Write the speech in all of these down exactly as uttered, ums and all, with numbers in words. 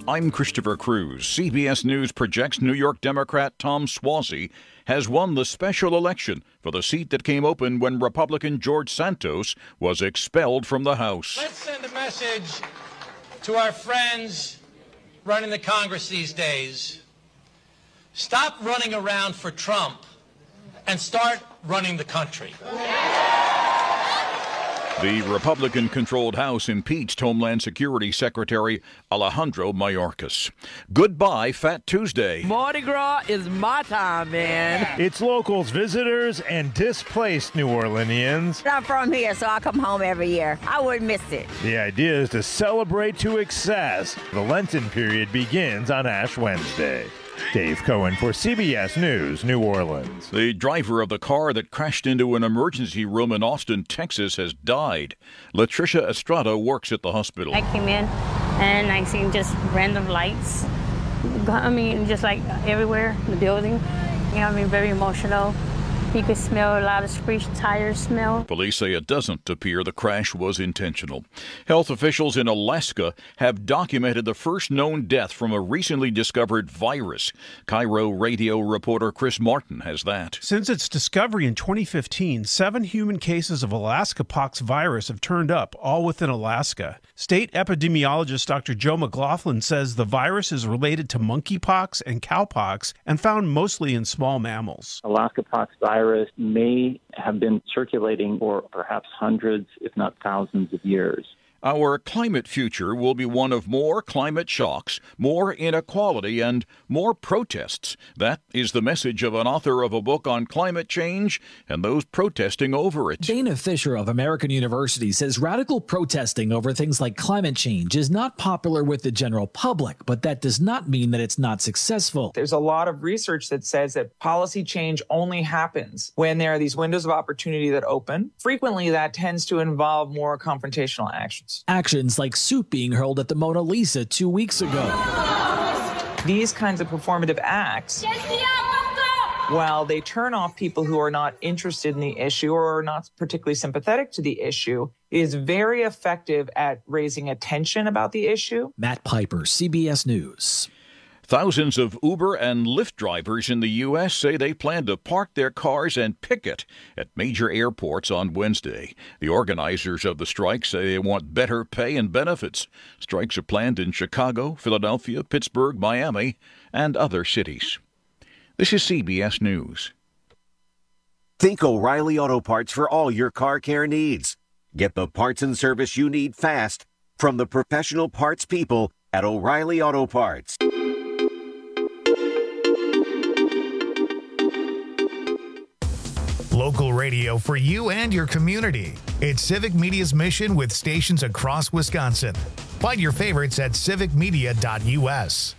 I'm Christopher Cruz. C B S News projects New York Democrat Tom Suozzi has won the special election for the seat that came open when Republican George Santos was expelled from the House. Let's send a message to our friends running the Congress these days. Stop running around for Trump and start running the country. The Republican-controlled House impeached Homeland Security Secretary Alejandro Mayorkas. Goodbye, Fat Tuesday. Mardi Gras is my time, man. It's locals, visitors, and displaced New Orleanians. I'm from here, so I come home every year. I wouldn't miss it. The idea is to celebrate to excess. The Lenten period begins on Ash Wednesday. Dave Cohen for C B S News, New Orleans. The driver of the car that crashed into an emergency room in Austin, Texas, has died. Latricia Estrada works at the hospital. I came in and I seen just random lights. I mean, just like everywhere in the building. You know, I mean, very emotional. You could smell a lot of screech tire smell. Police say it doesn't appear the crash was intentional. Health officials in Alaska have documented the first known death from a recently discovered virus. Cairo radio reporter Chris Martin has that. Since its discovery in twenty fifteen, seven human cases of Alaska pox virus have turned up, all within Alaska. State epidemiologist Doctor Joe McLaughlin says the virus is related to monkeypox and cowpox and found mostly in small mammals. Alaska pox virus may have been circulating for perhaps hundreds, if not thousands of years. Our climate future will be one of more climate shocks, more inequality, and more protests. That is the message of an author of a book on climate change and those protesting over it. Dana Fisher of American University says radical protesting over things like climate change is not popular with the general public, but that does not mean that it's not successful. There's a lot of research that says that policy change only happens when there are these windows of opportunity that open. Frequently, that tends to involve more confrontational actions. Actions like soup being hurled at the Mona Lisa two weeks ago. These kinds of performative acts, while they turn off people who are not interested in the issue or are not particularly sympathetic to the issue, is very effective at raising attention about the issue. Matt Piper, C B S News. Thousands of Uber and Lyft drivers in the U S say they plan to park their cars and picket at major airports on Wednesday. The organizers of the strike say they want better pay and benefits. Strikes are planned in Chicago, Philadelphia, Pittsburgh, Miami, and other cities. This is C B S News. Think O'Reilly Auto Parts for all your car care needs. Get the parts and service you need fast from the professional parts people at O'Reilly Auto Parts. Local radio for you and your community. It's Civic Media's mission with stations across Wisconsin. Find your favorites at civic media dot u s.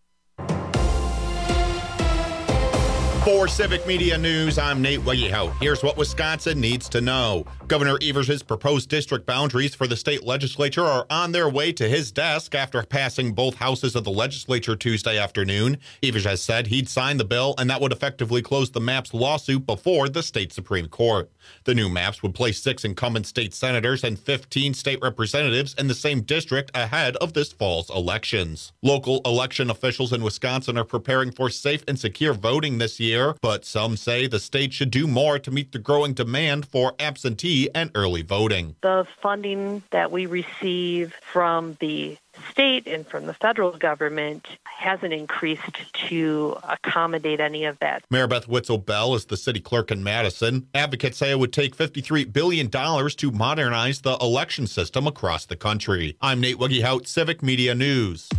For Civic Media News, I'm Nate Wegehout. Here's what Wisconsin needs to know. Governor Evers' proposed district boundaries for the state legislature are on their way to his desk after passing both houses of the legislature Tuesday afternoon. Evers has said he'd sign the bill, and that would effectively close the MAPS lawsuit before the state Supreme Court. The new maps would place six incumbent state senators and fifteen state representatives in the same district ahead of this fall's elections. Local election officials in Wisconsin are preparing for safe and secure voting this year, but some say the state should do more to meet the growing demand for absentee and early voting. The funding that we receive from the state and from the federal government hasn't increased to accommodate any of that. Mayor Beth Witzel-Bell is the city clerk in Madison. Advocates say it would take fifty-three billion dollars to modernize the election system across the country. I'm Nate Wegehout, Civic Media News.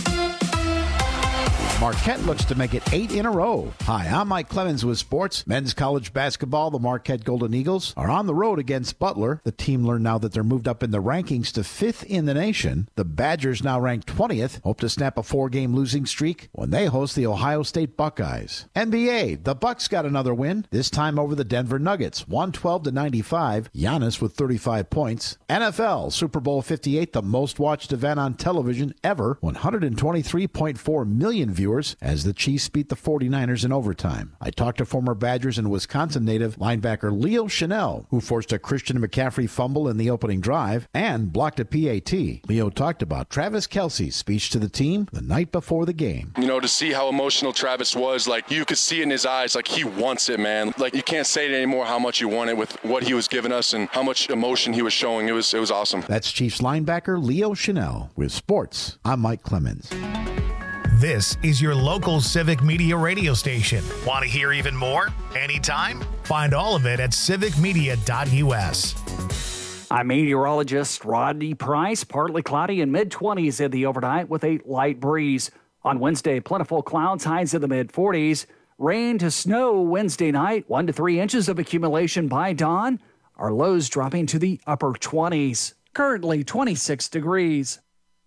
Marquette looks to make it eight in a row. Hi, I'm Mike Clemens with sports. Men's college basketball, the Marquette Golden Eagles are on the road against Butler. The team learned now that they're moved up in the rankings to fifth in the nation. The Badgers, now ranked twentieth, hope to snap a four-game losing streak when they host the Ohio State Buckeyes. N B A, the Bucks got another win, this time over the Denver Nuggets, one twelve to ninety-five. Giannis with thirty-five points. N F L, Super Bowl fifty-eight, the most watched event on television ever, one hundred twenty-three point four million viewers. viewers as the Chiefs beat the forty-niners in overtime. I talked to former Badgers and Wisconsin native linebacker Leo Chenal, who forced a Christian McCaffrey fumble in the opening drive and blocked a P A T. Leo talked about Travis Kelce's speech to the team the night before the game. You know, to see how emotional Travis was, like you could see in his eyes, like he wants it, man. Like you can't say it anymore how much you want it with what he was giving us and how much emotion he was showing. It was it was awesome. That's Chiefs linebacker Leo Chenal with sports. I'm Mike Clemens. This is your local Civic Media radio station. Want to hear even more? Anytime? Find all of it at civic media dot U S. I'm meteorologist Rodney Price. Partly cloudy and mid-twenties in the overnight with a light breeze. On Wednesday, plentiful clouds, highs in the mid-forties. Rain to snow Wednesday night, one to three inches of accumulation by dawn. Our lows dropping to the upper twenties. Currently twenty-six degrees.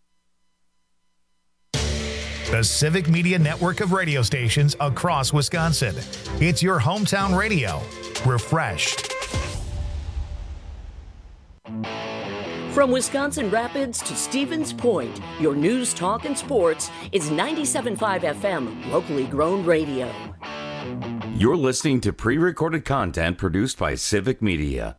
The Civic Media network of radio stations across Wisconsin. It's your hometown radio. Refreshed. From Wisconsin Rapids to Stevens Point, your news, talk, and sports is ninety-seven point five F M, locally grown radio. You're listening to pre-recorded content produced by Civic Media.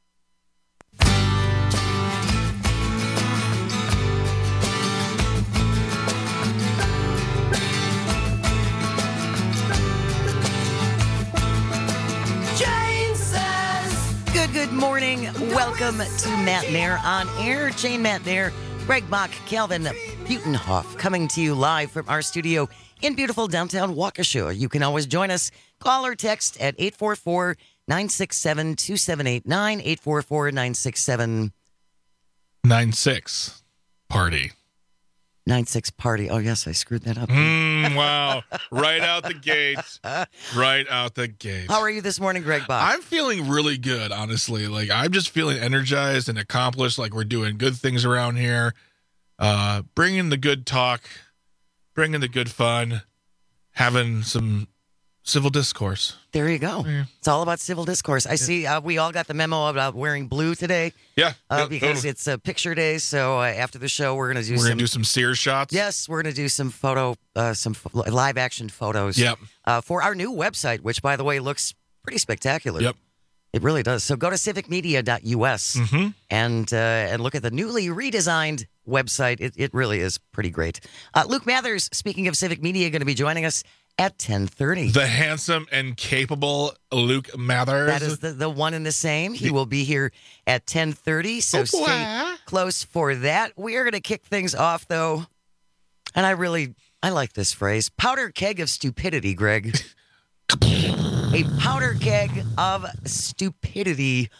Good, good morning. Welcome to Matt Nair on air. Jane Matt Nair, Greg Bach, Calvin Butenhoff, coming to you live from our studio in beautiful downtown Waukesha. You can always join us. Call or text at eight four four, nine six seven, two seven eight nine, eight four four, nine six seven nine six party. nine six party. Oh, yes, I screwed that up. Mm, wow. Right out the gate. Right out the gate. How are you this morning, Greg Bach? I'm feeling really good, honestly. Like, I'm just feeling energized and accomplished. Like, we're doing good things around here. Uh, bringing the good talk, bringing the good fun, having some civil discourse. There you go. Yeah. It's all about civil discourse. I yeah. see uh, we all got the memo about wearing blue today. Yeah. Uh, yeah because totally. it's a uh, picture day. So uh, after the show, we're going to do we're some... We're going to do some Sears shots? Yes, we're going to do some photo, uh, some f- live action photos. Yep. Uh, for our new website, which, by the way, looks pretty spectacular. Yep. It really does. So go to civic media dot U S mm-hmm. and uh, and look at the newly redesigned website. It, it really is pretty great. Uh, Luke Mathers, speaking of Civic Media, going to be joining us at ten thirty. The handsome and capable Luke Mathers. That is the, the one and the same. He will be here at ten thirty, so oh, stay close for that. We are going to kick things off, though, and I really, I like this phrase, powder keg of stupidity, Greg. A powder keg of stupidity.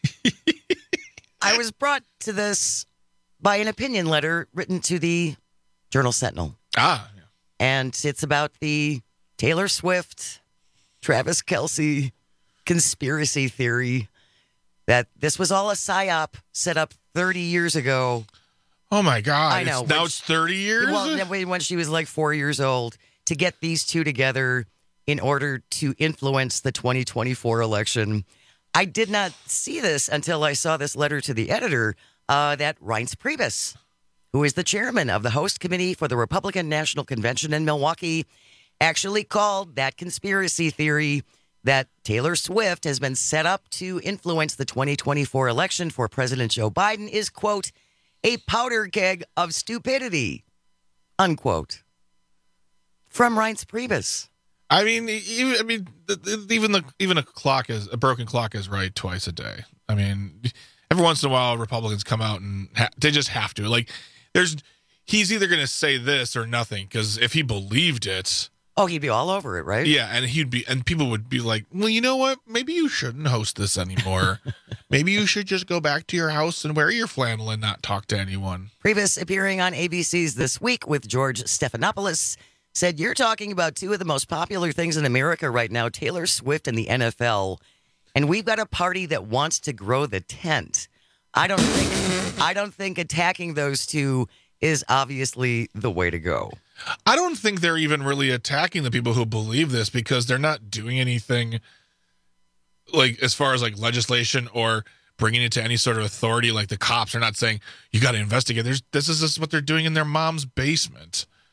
I was brought to this by an opinion letter written to the Journal Sentinel. Ah. Yeah. And it's about the Taylor Swift, Travis Kelce conspiracy theory that this was all a psyop set up thirty years ago. Oh, my God. I know. It's, now when, it's thirty years? Well, when she was like four years old, to get these two together in order to influence the twenty twenty-four election. I did not see this until I saw this letter to the editor uh, that Reince Priebus, who is the chairman of the host committee for the Republican National Convention in Milwaukee, actually called that conspiracy theory that Taylor Swift has been set up to influence the twenty twenty-four election for President Joe Biden is, quote, a powder keg of stupidity, unquote. From Reince Priebus. I mean, even, I mean, even the even a clock is a broken clock is right twice a day. I mean, every once in a while, Republicans come out and ha- they just have to. Like, there's he's either going to say this or nothing, because if he believed it, oh, he'd be all over it, right? Yeah, and he'd be, and people would be like, well, you know what? Maybe you shouldn't host this anymore. Maybe you should just go back to your house and wear your flannel and not talk to anyone. Priebus, appearing on A B C's This Week with George Stephanopoulos, said, you're talking about two of the most popular things in America right now, Taylor Swift and the N F L, and we've got a party that wants to grow the tent. I don't think I don't think attacking those two is obviously the way to go. I don't think they're even really attacking the people who believe this, because they're not doing anything like as far as like legislation or bringing it to any sort of authority. Like the cops are not saying you got to investigate. There's this is this is what they're doing in their mom's basement.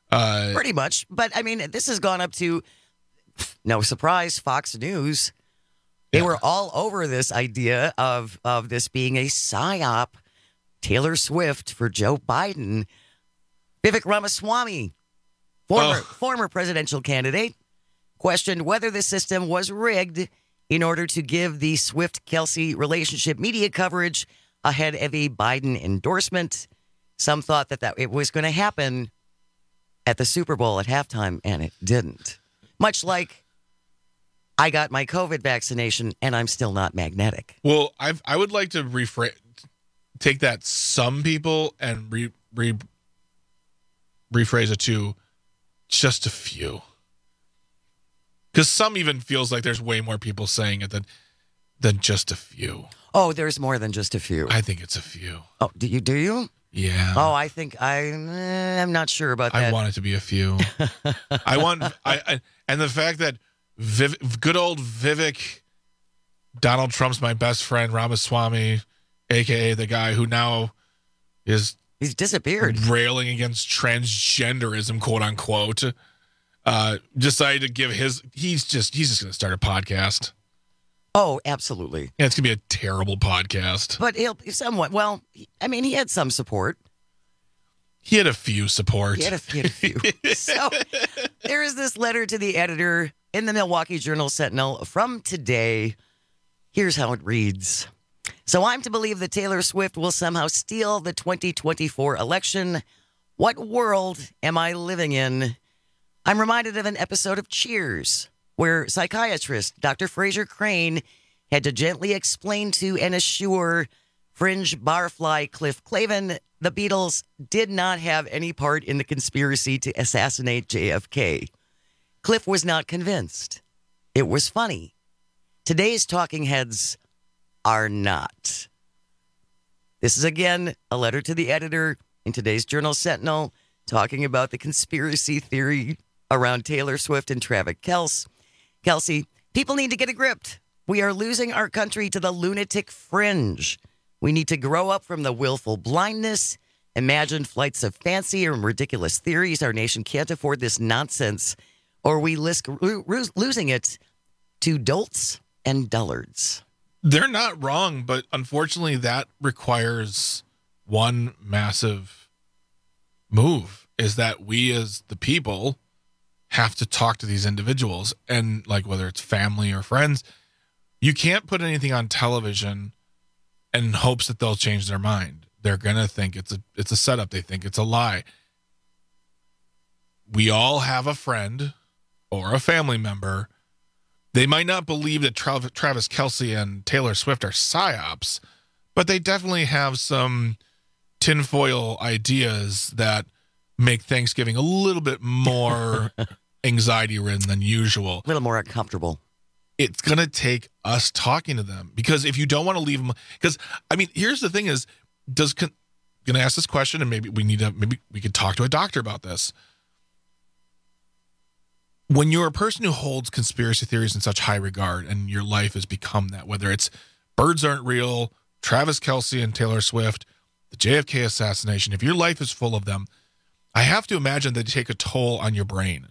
Uh, Pretty much. But, I mean, this has gone up to, no surprise, Fox News. They yeah. were all over this idea of, of this being a psyop, Taylor Swift for Joe Biden. Vivek Ramaswamy, former, oh. former presidential candidate, questioned whether the system was rigged in order to give the Swift-Kelsey relationship media coverage ahead of a Biden endorsement. Some thought that, that it was going to happen at the Super Bowl at halftime, and it didn't. Much like I got my COVID vaccination, and I'm still not magnetic. Well, I've, I would like to rephrase, take that some people and re, re, rephrase it to just a few. Because some even feels like there's way more people saying it than than just a few. Oh, there's more than just a few. I think it's a few. Oh, do you? Do you? Yeah. Oh, I think I. Eh, I'm not sure about that. I want it to be a few. I want. I, I and the fact that Viv, good old Vivek, Donald Trump's my best friend, Ramaswamy, aka the guy who now is he's disappeared, railing against transgenderism, quote unquote. Uh, decided to give his. He's just. He's just going to start a podcast. Oh, absolutely. Yeah, it's going to be a terrible podcast. But he'll somewhat. Well, I mean, he had some support. He had a few support. He had a, he had a few. So there is this letter to the editor in the Milwaukee Journal Sentinel from today. Here's how it reads. So I'm to believe that Taylor Swift will somehow steal the twenty twenty-four election. What world am I living in? I'm reminded of an episode of Cheers, where psychiatrist Doctor Fraser Crane had to gently explain to and assure fringe barfly Cliff Clavin the Beatles did not have any part in the conspiracy to assassinate J F K. Cliff was not convinced. It was funny. Today's talking heads are not. This is, again, a letter to the editor in today's Journal Sentinel talking about the conspiracy theory around Taylor Swift and Travis Kelce. Kelsey, people need to get a grip. We are losing our country to the lunatic fringe. We need to grow up from the willful blindness, imagined flights of fancy and ridiculous theories. Our nation can't afford this nonsense, or we risk lo- losing it to dolts and dullards. They're not wrong, but unfortunately that requires one massive move, is that we as the people have to talk to these individuals, and like whether it's family or friends, you can't put anything on television in hopes that they'll change their mind. They're gonna think it's a it's a setup. They think it's a lie. We all have a friend or a family member. They might not believe that Tra- Travis Kelce and Taylor Swift are psyops, but they definitely have some tinfoil ideas that make Thanksgiving a little bit more anxiety-ridden than usual. A little more uncomfortable. It's going to take us talking to them, because if you don't want to leave them, because, I mean, here's the thing is, does, con- going to ask this question, and maybe we need to, maybe we could talk to a doctor about this. When you're a person who holds conspiracy theories in such high regard, and your life has become that, whether it's birds aren't real, Travis Kelce and Taylor Swift, the J F K assassination, if your life is full of them, I have to imagine they take a toll on your brain.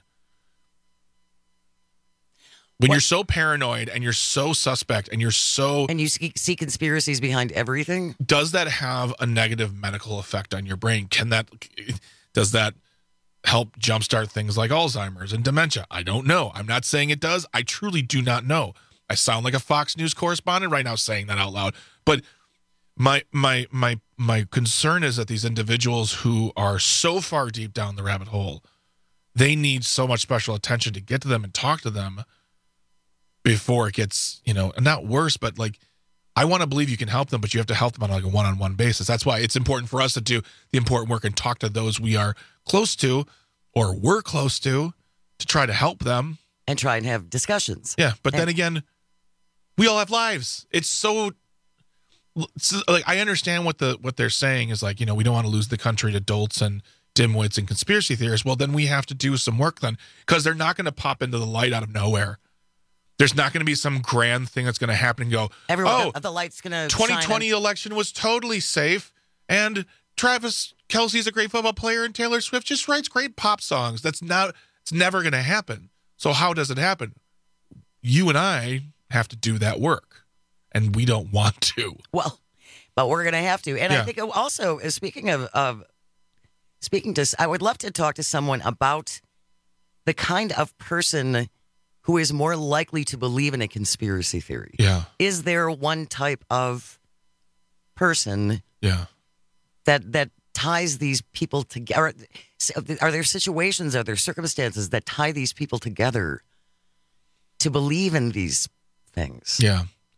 When what? You're so paranoid and you're so suspect and you're so... And you see, see conspiracies behind everything? Does that have a negative medical effect on your brain? Can that... Does that help jumpstart things like Alzheimer's and dementia? I don't know. I'm not saying it does. I truly do not know. I sound like a Fox News correspondent right now saying that out loud. But my my my my concern is that these individuals who are so far deep down the rabbit hole, they need so much special attention to get to them and talk to them before it gets, you know, not worse, but like, I want to believe you can help them, but you have to help them on like a one-on-one basis. That's why it's important for us to do the important work and talk to those we are close to or we're close to to try to help them. And try and have discussions. Yeah, but and- then again, we all have lives. It's so, so, like, I understand what the what they're saying is like, you know, we don't want to lose the country to dolts and dimwits and conspiracy theorists. Well, then we have to do some work then, because they're not going to pop into the light out of nowhere. There's not going to be some grand thing that's going to happen and go, Everyone, oh, the, the light's going to twenty twenty election was totally safe, and Travis Kelsey's a great football player and Taylor Swift just writes great pop songs. That's not, it's never going to happen. So how does it happen? You and I have to do that work, and we don't want to. Well, but we're going to have to. And Yeah. I think also, uh, speaking of, of, speaking to, I would love to talk to someone about the kind of person who is more likely to believe in a conspiracy theory. Yeah. Is there one type of person Yeah. that that ties these people together? Are there situations, are there circumstances that tie these people together to believe in these things? Yeah.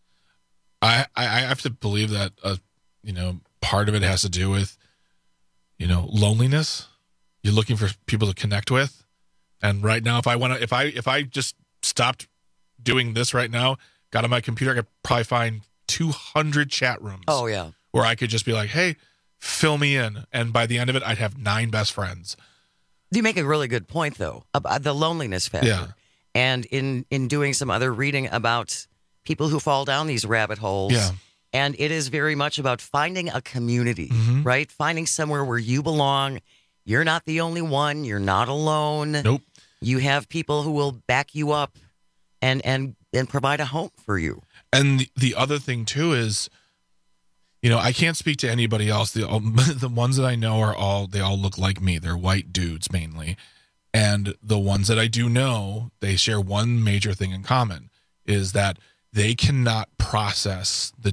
I, I I have to believe that, uh, you know, part of it has to do with, you know, loneliness. You're looking for people to connect with. And right now, if I want to, if I, if I just stopped doing this right now, got on my computer, I could probably find two hundred chat rooms. Oh, yeah. Where I could just be like, hey, fill me in. And by the end of it, I'd have nine best friends. You make a really good point, though, about the loneliness factor. Yeah. And in, in doing some other reading about people who fall down these rabbit holes. Yeah. And it is very much about finding a community, Mhm. right? Finding somewhere where you belong. You're not the only one. You're not alone. Nope. You have people who will back you up and and and provide a home for you. And the, the other thing too is, you know, I can't speak to anybody else. The all, the ones that I know are all, they all look like me. They're white dudes mainly. And the ones that I do know, they share one major thing in common, is that they cannot process the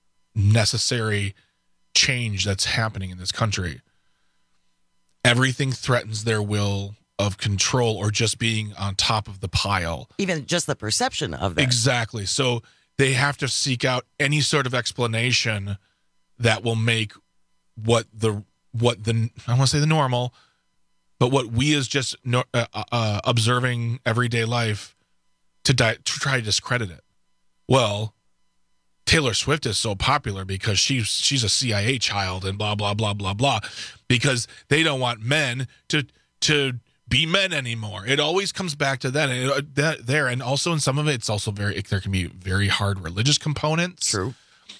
necessary change that's happening in this country. Everything threatens their will of control or just being on top of the pile. Even just the perception of that. Exactly. So they have to seek out any sort of explanation that will make what the what the I want to say the normal, but what we as just no, uh, uh, observing everyday life to, di- to try to discredit it. Well, Taylor Swift is so popular because she's she's a C I A child and blah blah blah blah blah, because they don't want men to to be men anymore. It always comes back to that, and it, that there, and also in some of it, it's also very there can be very hard religious components. True.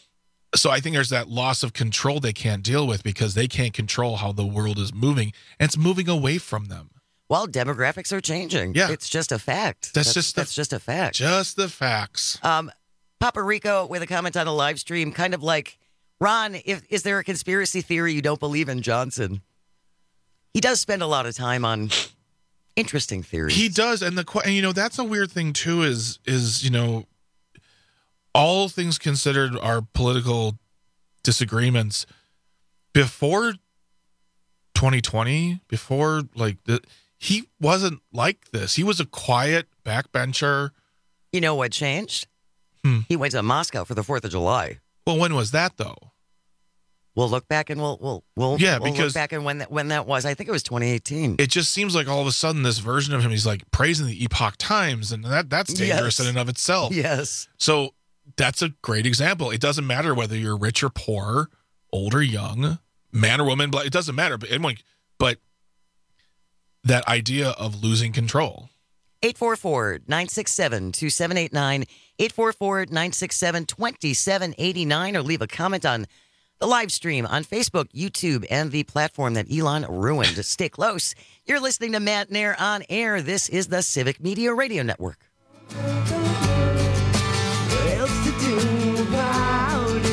So I think there's that loss of control they can't deal with because they can't control how the world is moving, and it's moving away from them. Well, demographics are changing. Yeah. It's just a fact. That's, that's just that's the, just a fact. Just the facts. Um, Papa Rico with a comment on the live stream, kind of like, Ron, if, is there a conspiracy theory you don't believe in Johnson? He does spend a lot of time on interesting theories. He does, and the and you know that's a weird thing too. Is is you know, all things considered, our political disagreements before twenty twenty, before like the, he wasn't like this. He was a quiet backbencher. You know what changed? Hmm. He went to Moscow for the Fourth of July. Well, when was that though? We'll look back and we'll we'll we'll yeah we'll because look back and when that when that was. I think it was twenty eighteen. It just seems like all of a sudden this version of him, he's like praising the Epoch Times, and that that's dangerous Yes. in and of itself. Yes. So that's a great example. It doesn't matter whether you're rich or poor, old or young, man or woman. It doesn't matter. But anyone, but that idea of losing control. eight four four, nine six seven, two seven eight nine, eight four four, nine six seven, two seven eight nine, or leave a comment on the live stream on Facebook, YouTube, and the platform that Elon ruined. Stay close. You're listening to Matt Nair on air. This is the Civic Media Radio Network. What else to do about it?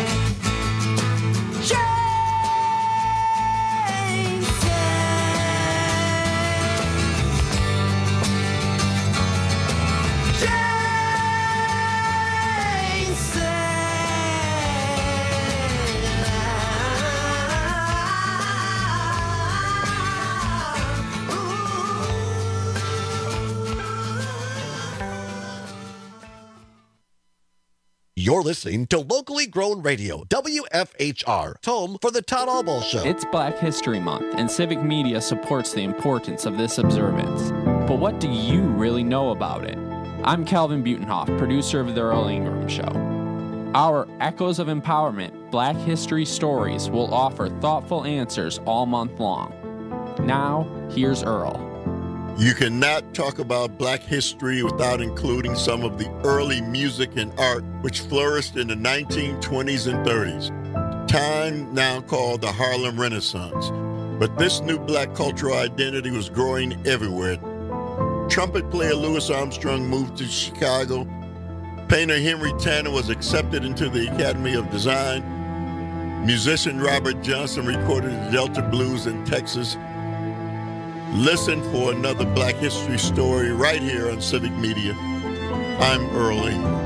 You're listening to locally grown radio, W F H R, home for the Todd Albaugh Show. It's Black History Month, and Civic Media supports the importance of this observance. But what do you really know about it? I'm Calvin Butenhoff, producer of The Earl Ingram Show. Our Echoes of Empowerment Black History Stories will offer thoughtful answers all month long. Now, here's Earl. You cannot talk about Black history without including some of the early music and art which flourished in the nineteen twenties and thirties. time now called the Harlem Renaissance. But this new black cultural identity was growing everywhere. Trumpet player Louis Armstrong moved to Chicago. Painter Henry Tanner was accepted into the Academy of Design. Musician Robert Johnson recorded the Delta Blues in Texas. Listen for another Black History story right here on Civic Media. I'm Earl Ingram.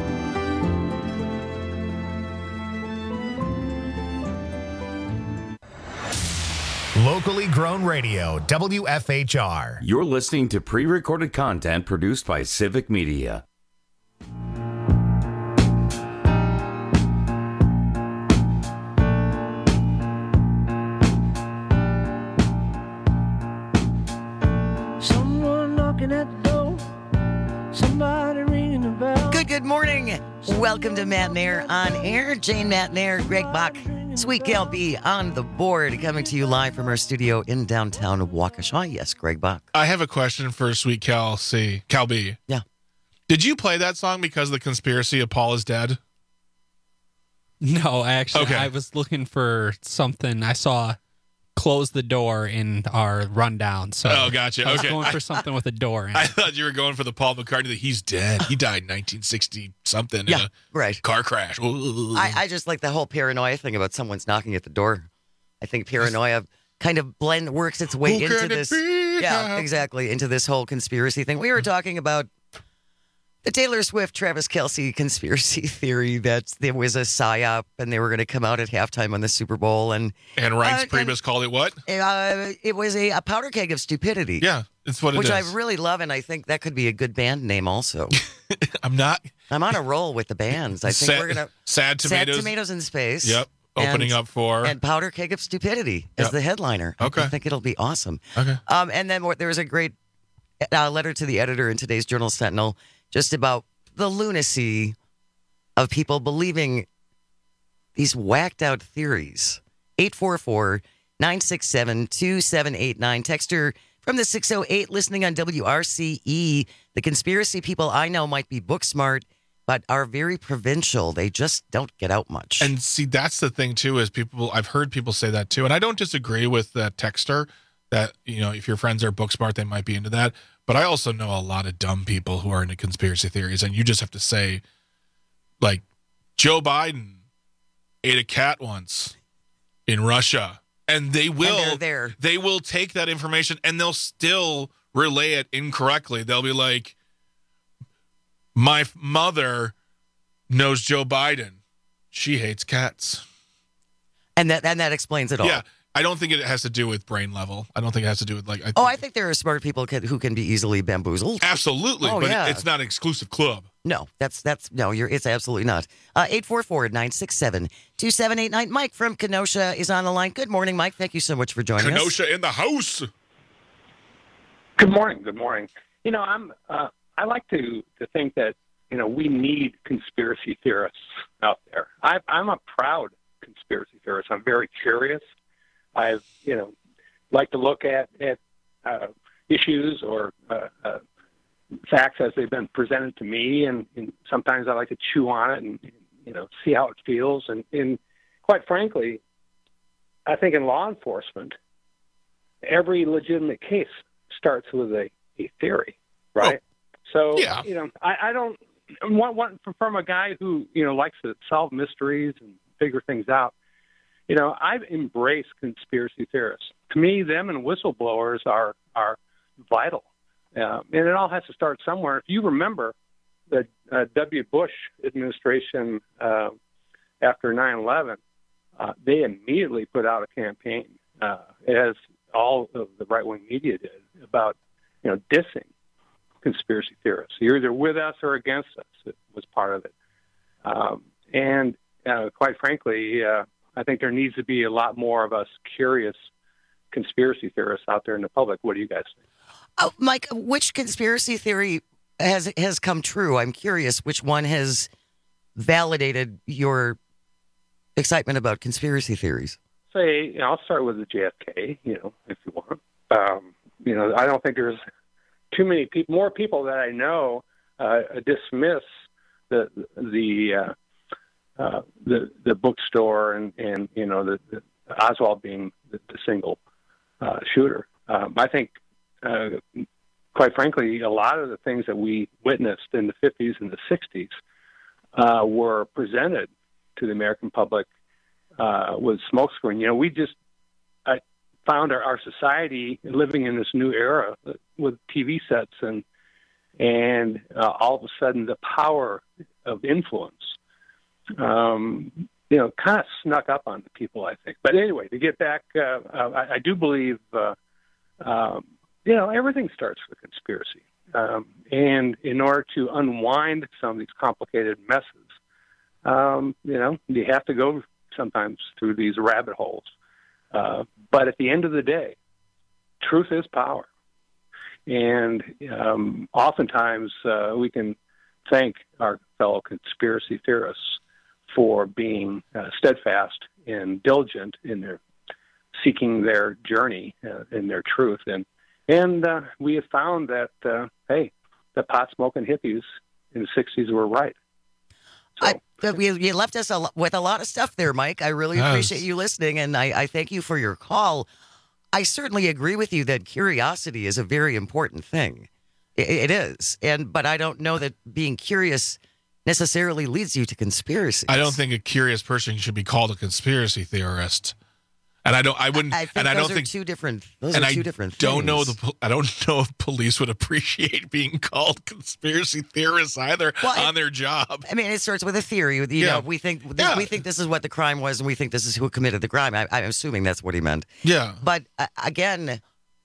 Locally grown radio, W F H R. You're listening to pre-recorded content produced by Civic Media. Someone knocking at the door. Somebody ringing the bell. Good, good morning. Welcome to Matt Nair on air. Jane Matt Nair, Greg Bach, Sweet Gal B on the board, coming to you live from our studio in downtown Waukesha. Yes, Greg Bach. I have a question for Sweet Cal C. Cal B. Yeah. Did you play that song because of the conspiracy of Paul is dead? No, actually, Okay. I was looking for something. I saw close the door in our rundown. So Oh, gotcha. I was Okay. going for something with a door in I it. thought you were going for the Paul McCartney that he's dead. He died in nineteen sixty something Yeah, in a right. car crash. Ooh. I, I just like the whole paranoia thing about someone's knocking at the door. I think paranoia kind of blend works its way Who into can it this. be? Yeah, exactly. Into this whole conspiracy thing. We were talking about the Taylor Swift, Travis Kelce conspiracy theory that there was a psyop and they were going to come out at halftime on the Super Bowl. And And Reince uh, Priebus called it what? Uh, it was a, a powder keg of stupidity. Yeah, it's what it which is. I really love, and I think that could be a good band name also. I'm not. I'm on a roll with the bands. I think Sad- we're gonna Sad Tomatoes. Sad Tomatoes in Space. Yep. Opening and, up for and Powder Keg of Stupidity as Yep. the headliner. I- Okay. I think it'll be awesome. Okay. Um, and then what, there was a great uh, letter to the editor in today's Journal Sentinel just about the lunacy of people believing these whacked out theories. eight four four, nine six seven, two seven eight nine. Texter from the six oh eight listening on W R C E. The conspiracy people I know might be book smart, but are very provincial. They just don't get out much. And see, that's the thing too, is people, I've heard people say that too. And I don't disagree with that texter that, you know, if your friends are book smart, they might be into that. But I also know a lot of dumb people who are into conspiracy theories. And you just have to say, like, Joe Biden ate a cat once in Russia. And they will, And they're there. they will take that information and they'll still relay it incorrectly. They'll be like, my f- mother knows Joe Biden. She hates cats. And that and that explains it all. Yeah, I don't think it has to do with brain level. I don't think it has to do with like. I Oh, I think there are smart people can, who can be easily bamboozled. Absolutely, Oh, but yeah. it, it's not an exclusive club. No, that's that's no. You're it's absolutely not. Uh, eight four four nine six seven two seven eight nine. Mike from Kenosha is on the line. Good morning, Mike. Thank you so much for joining us. Kenosha in the house. Good morning. Good morning. You know, I'm. Uh, I like to to think that you know we need conspiracy theorists out there. I, I'm a proud conspiracy theorist. I'm very curious. I've you know like to look at at uh, issues or uh, uh, facts as they've been presented to me, and, and sometimes I like to chew on it and you know see how it feels. And, and quite frankly, I think in law enforcement, every legitimate case starts with a, a theory, right? So, yeah. you know, I, I don't want, want from a guy who, you know, likes to solve mysteries and figure things out. You know, I've embraced conspiracy theorists. To me, them and whistleblowers are, are vital. Uh, and it all has to start somewhere. If you remember the uh, W. Bush administration uh, after nine eleven, uh, they immediately put out a campaign, uh, as all of the right-wing media did, about, you know, dissing conspiracy theorists. You're either with us or against us. It was part of it. Um, and uh, quite frankly, uh, I think there needs to be a lot more of us curious conspiracy theorists out there in the public. What do you guys think? Oh, Mike, which conspiracy theory has has come true? I'm curious which one has validated your excitement about conspiracy theories. Say, you know, I'll start with the J F K, you know, if you want. Um, you know, I don't think there's too many people, more people that I know uh, dismiss the the uh, uh, the the bookstore and, and you know the, the Oswald being the, the single uh, shooter. Um, I think, uh, quite frankly, a lot of the things that we witnessed in the fifties and the sixties uh, were presented to the American public uh, with smokescreen. You know, we just I found our, our society living in this new era with T V sets and and uh, all of a sudden the power of influence, um, you know, kind of snuck up on the people, I think. But anyway, to get back, uh, uh, I, I do believe, uh, um, you know, everything starts with conspiracy. Um, and in order to unwind some of these complicated messes, um, you know, you have to go sometimes through these rabbit holes. Uh, but at the end of the day, truth is power. And um, oftentimes uh, we can thank our fellow conspiracy theorists for being uh, steadfast and diligent in their seeking their journey uh, in their truth. And and uh, we have found that, uh, hey, the pot-smoking hippies in the sixties were right. I, you, you left us a, lo- with a lot of stuff there, Mike. I really Yes. appreciate you listening, and I, I thank you for your call. I certainly agree with you that curiosity is a very important thing. It, it is, and but I don't know that being curious necessarily leads you to conspiracy. I don't think a curious person should be called a conspiracy theorist. And I don't. I wouldn't. I think and I those don't are think two different. Those and are two I different. Don't things. know the. po- I don't know if police would appreciate being called conspiracy theorists either Well, on it- their job. I mean, it starts with a theory. You Yeah. know, we think th- Yeah. we think this is what the crime was, and we think this is who committed the crime. I, I'm assuming that's what he meant. Yeah. But uh, again,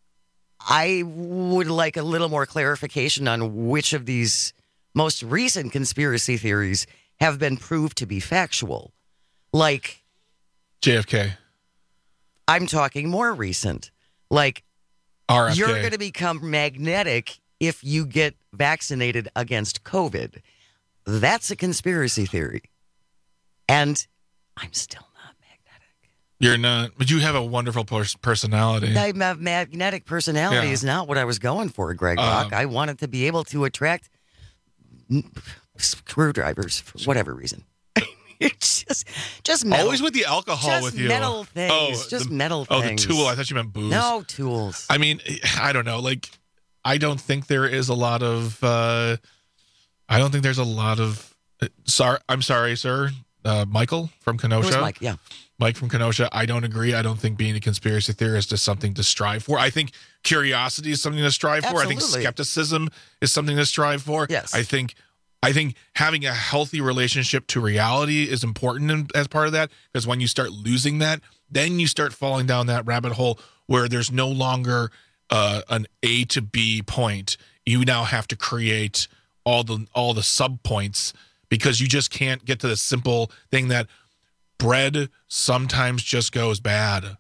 I would like a little more clarification on which of these most recent conspiracy theories have been proved to be factual. Like J F K, I'm talking more recent. Like R F K. you're going to become magnetic if you get vaccinated against COVID. That's a conspiracy theory. And I'm still You're not, but you have a wonderful pers- personality. My ma- magnetic personality Yeah. is not what I was going for, Greg Um, Bach. I wanted to be able to attract n- screwdrivers for whatever reason. It's just, just metal. Always with the alcohol Just with you. metal things. Oh, just the, metal oh, things. the tool. I thought you meant booze. No tools. I mean, I don't know. Like, I don't think there is a lot of. Uh, I don't think there's a lot of. Uh, sorry, I'm sorry, sir. Uh, Michael from Kenosha. It was Mike, yeah. Mike from Kenosha. I don't agree. I don't think being a conspiracy theorist is something to strive for. I think curiosity is something to strive for. I think Absolutely. skepticism is something to strive for. Yes. I think I think having a healthy relationship to reality is important in, as part of that, because when you start losing that, then you start falling down that rabbit hole where there's no longer uh, an A to B point. You now have to create all the all the sub points because you just can't get to the simple thing that bread sometimes just goes bad,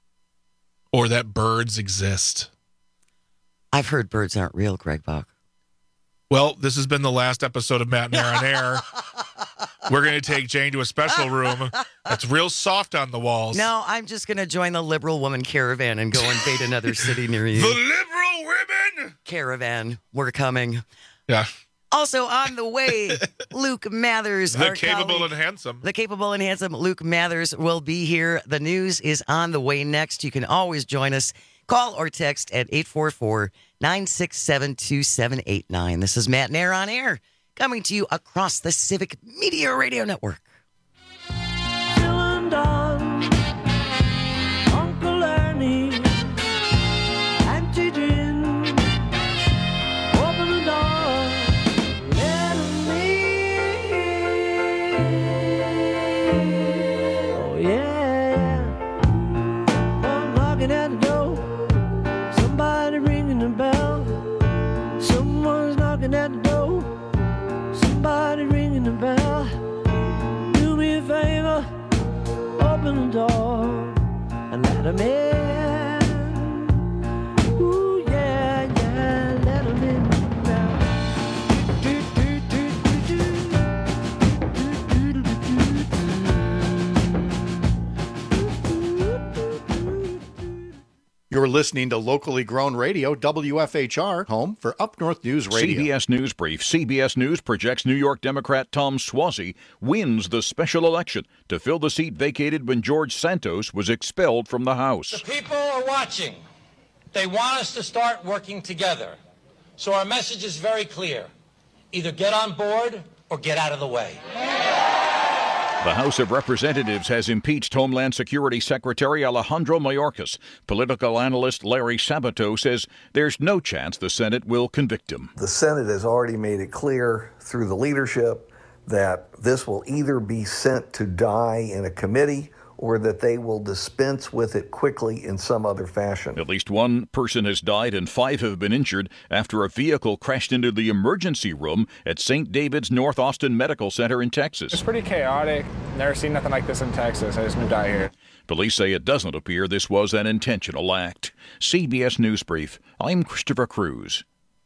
or that birds exist. I've heard birds aren't real, Greg Bach. Well, this has been the last episode of Matt and Air on Air. We're going to take Jane to a special room that's real soft on the walls. No, I'm just going to join the liberal woman caravan and go invade another city near you. The liberal women Caravan, we're coming. Yeah. Also on the way, Luke Mathers. The our capable colleague- and handsome. The capable and handsome Luke Mathers will be here. The news is on the way next. You can always join us. Call or text at eight four four, nine six seven, two seven eight nine. This is Matt and Air on Air, coming to you across the Civic Media Radio Network. Dylan Don, Uncle Ernie, Auntie Jim, open the door, let 'em in. Oh yeah, I'm knocking at the door, somebody ringing the bell, someone's knocking at the door, somebody ringing the bell. Do me a favor, open the door and let 'em in. Ooh, yeah, yeah, let 'em in now. Do, do, do, do, do. Do, do, do, do, do. You're listening to locally grown radio, W F H R, home for Up North News Radio. C B S News Brief. C B S News projects New York Democrat Tom Suozzi wins the special election to fill the seat vacated when George Santos was expelled from the House. The people are watching. They want us to start working together. So our message is very clear. Either get on board or get out of the way. The House of Representatives has impeached Homeland Security Secretary Alejandro Mayorkas. Political analyst Larry Sabato says there's no chance the Senate will convict him. The Senate has already made it clear through the leadership that this will either be sent to die in a committee or that they will dispense with it quickly in some other fashion. At least one person has died and five have been injured after a vehicle crashed into the emergency room at Saint David's North Austin Medical Center in Texas. It's pretty chaotic. Never seen nothing like this in Texas. I just moved out here. Police say it doesn't appear this was an intentional act. C B S News Brief. I'm Christopher Cruz.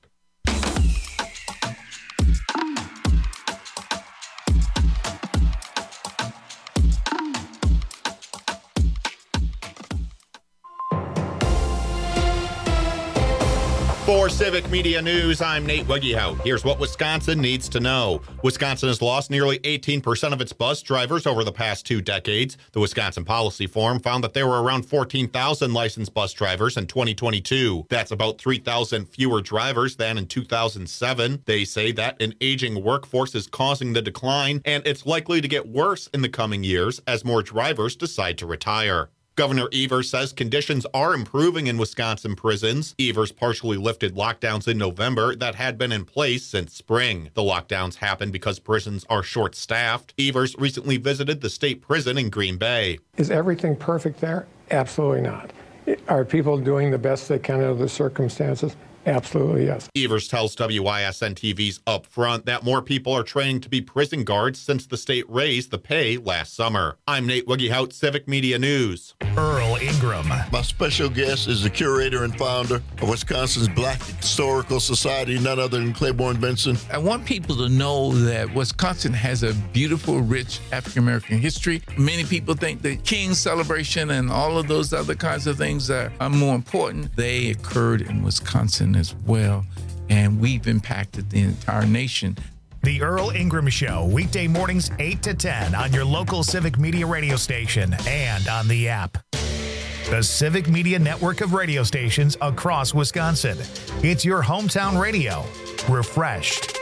For Civic Media News, I'm Nate Wiggyhout. Here's what Wisconsin needs to know. Wisconsin has lost nearly eighteen percent of its bus drivers over the past two decades. The Wisconsin Policy Forum found that there were around fourteen thousand licensed bus drivers in twenty twenty-two. That's about three thousand fewer drivers than in two thousand seven. They say that an aging workforce is causing the decline, and it's likely to get worse in the coming years as more drivers decide to retire. Governor Evers says conditions are improving in Wisconsin prisons. Evers partially lifted lockdowns in November that had been in place since spring. The lockdowns happened because prisons are short-staffed. Evers recently visited the state prison in Green Bay. Is everything perfect there? Absolutely not. Are people doing the best they can under the circumstances? Absolutely, yes. Evers tells W I S N T V's Upfront that more people are training to be prison guards since the state raised the pay last summer. I'm Nate Wiggyhout, Civic Media News. Earl Ingram. My special guest is the curator and founder of Wisconsin's Black Historical Society, none other than Claiborne Benson. I want people to know that Wisconsin has a beautiful, rich African-American history. Many people think the King's celebration and all of those other kinds of things are, are more important. They occurred in Wisconsin as well, and we've impacted the entire nation. The Earl Ingram Show, weekday mornings eight to ten on your local Civic Media radio station and on the app. The Civic Media network of radio stations across Wisconsin. It's your hometown radio. Refreshed.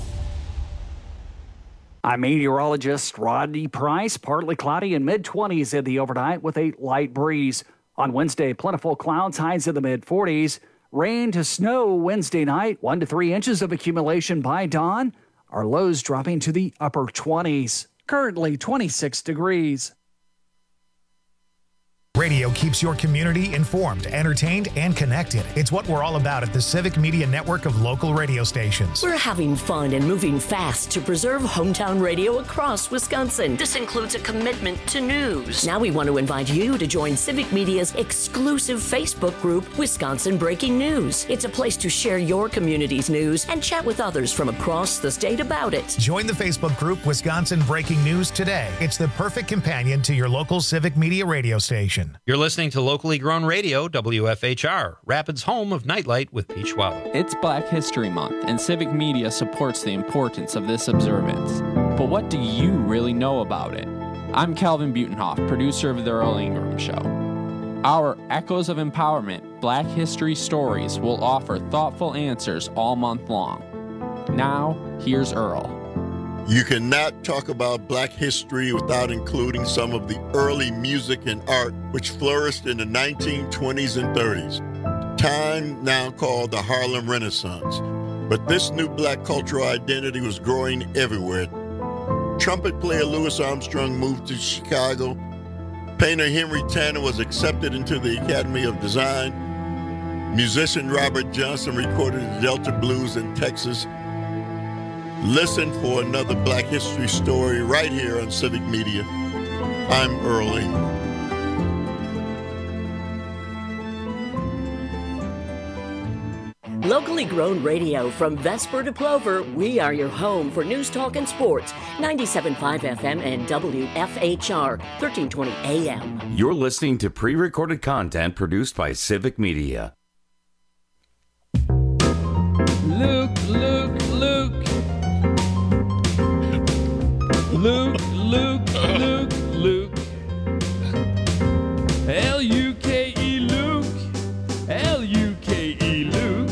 I'm meteorologist Rodney Price. Partly cloudy in mid twenties in the overnight with a light breeze. On Wednesday, plentiful clouds, highs in the mid forties. Rain to snow Wednesday night, one to three inches of accumulation by dawn. Our lows dropping to the upper twenties. Currently twenty-six degrees. Radio keeps your community informed, entertained, and connected. It's what we're all about at the Civic Media network of local radio stations. We're having fun and moving fast to preserve hometown radio across Wisconsin. This includes a commitment to news. Now we want to invite you to join Civic Media's exclusive Facebook group, Wisconsin Breaking News. It's a place to share your community's news and chat with others from across the state about it. Join the Facebook group Wisconsin Breaking News today. It's the perfect companion to your local Civic Media radio station. You're listening to locally grown radio, W F H R, Rapids' home of Nightlight with Pete Schwallow. It's Black History Month, and Civic Media supports the importance of this observance. But what do you really know about it? I'm Calvin Butenhoff, producer of The Earl Ingram Show. Our Echoes of Empowerment Black History Stories will offer thoughtful answers all month long. Now, here's Earl. You cannot talk about black history without including some of the early music and art which flourished in the nineteen twenties and thirties, time now called the Harlem Renaissance. But this new black cultural identity was growing everywhere. Trumpet player Louis Armstrong moved to Chicago. Painter Henry Tanner was accepted into the Academy of Design. Musician Robert Johnson recorded the Delta Blues in Texas. Listen for another Black History story right here on Civic Media. I'm Earl Ingram. Locally grown radio from Vesper to Plover, we are your home for news, talk, and sports. ninety-seven point five F M and W F H R, thirteen twenty A M. You're listening to pre-recorded content produced by Civic Media. Luke, Luke, Luke. Luke, Luke, Luke, Luke. L U K E Luke. L U K E Luke.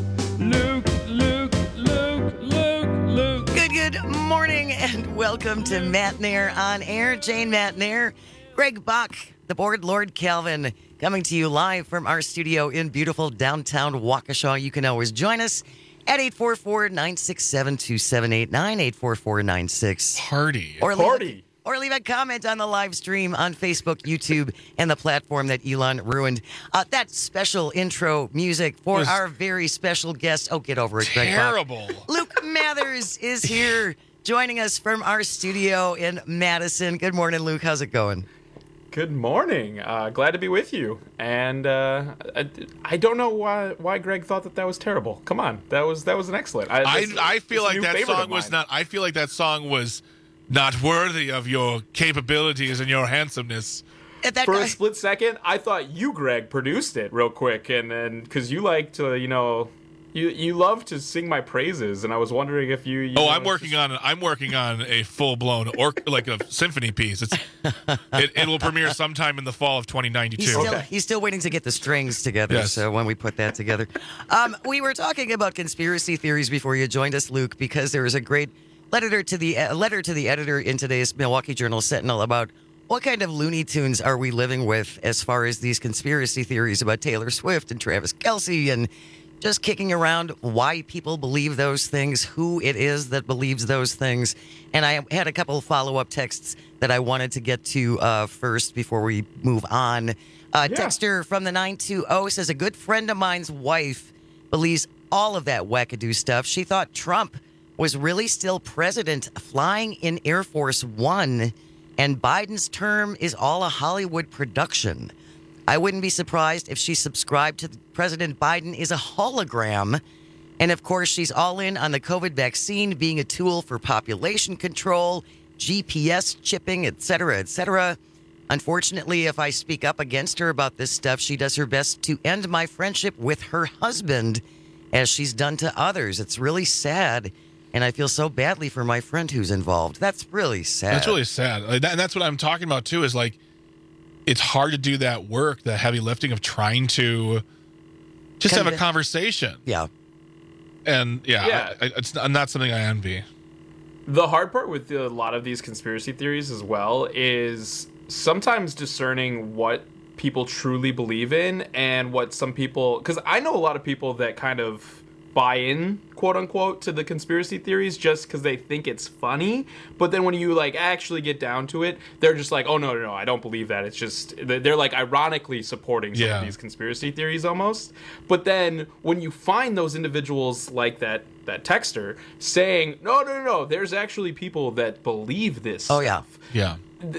Luke, Luke, Luke, Luke, Luke. Good, good morning and welcome to Matt Nair on Air. Jane Matt Nair, Greg Bach, the board Lord Calvin, coming to you live from our studio in beautiful downtown Waukesha. You can always join us at eight four four, nine six seven, two seven eight nine, eight four four nine six. Party. Or Party. Or leave a comment on the live stream on Facebook, YouTube, and the platform that Elon ruined. Uh, that special intro music for Was our very special guest. Oh, get over it, Greg Bach. Terrible. Luke Mathers is here joining us from our studio in Madison. Good morning, Luke. How's it going? Good morning. Uh, glad to be with you. And uh, I, I don't know why why Greg thought that that was terrible. Come on, that was that was an excellent. I I, this- I feel this like new that favorite song of was mine. not. I feel like that song was not worthy of your capabilities and your handsomeness. That For guy- a split second, I thought you, Greg, produced it real quick, and then because you like to, you know, you you love to sing my praises, and I was wondering if you. you Oh, know, I'm working on. I'm working on a full blown or like a symphony piece. It's it, it will premiere sometime in the fall of twenty ninety-two. He's still, he's still waiting to get the strings together, Yes. so when we put that together. Um, we were talking about conspiracy theories before you joined us, Luke, because there was a great letter to the uh, letter to the editor in today's Milwaukee Journal Sentinel about what kind of Looney Tunes are we living with as far as these conspiracy theories about Taylor Swift and Travis Kelce and just kicking around why people believe those things, who it is that believes those things. And I had a couple of follow-up texts that I wanted to get to uh, first before we move on. Uh, Yeah. Texter from the nine two zero says, a good friend of mine's wife believes all of that wackadoo stuff. She thought Trump was really still president flying in Air Force One, and Biden's term is all a Hollywood production. I wouldn't be surprised if she subscribed to President Biden is a hologram. And of course, she's all in on the COVID vaccine being a tool for population control, G P S chipping, et cetera, et cetera. Unfortunately, if I speak up against her about this stuff, she does her best to end my friendship with her husband, as she's done to others. It's really sad, and I feel so badly for my friend who's involved. That's really sad. That's really sad. Like, that- And that's what I'm talking about too. Is like, it's hard to do that work, the heavy lifting of trying to just have a Convi- conversation. Yeah. And yeah, Yeah. I, I, it's not not something I envy. The hard part with a lot of these conspiracy theories as well is sometimes discerning what people truly believe in and what some people, because I know a lot of people that kind of buy in, quote unquote, to the conspiracy theories just because they think it's funny, but then when you like actually get down to it, they're just like, oh no no no I don't believe that. It's just they're like ironically supporting some Yeah. of these conspiracy theories almost. But then when you find those individuals like that that texter saying, no no no no there's actually people that believe this Oh, yeah. stuff. Yeah.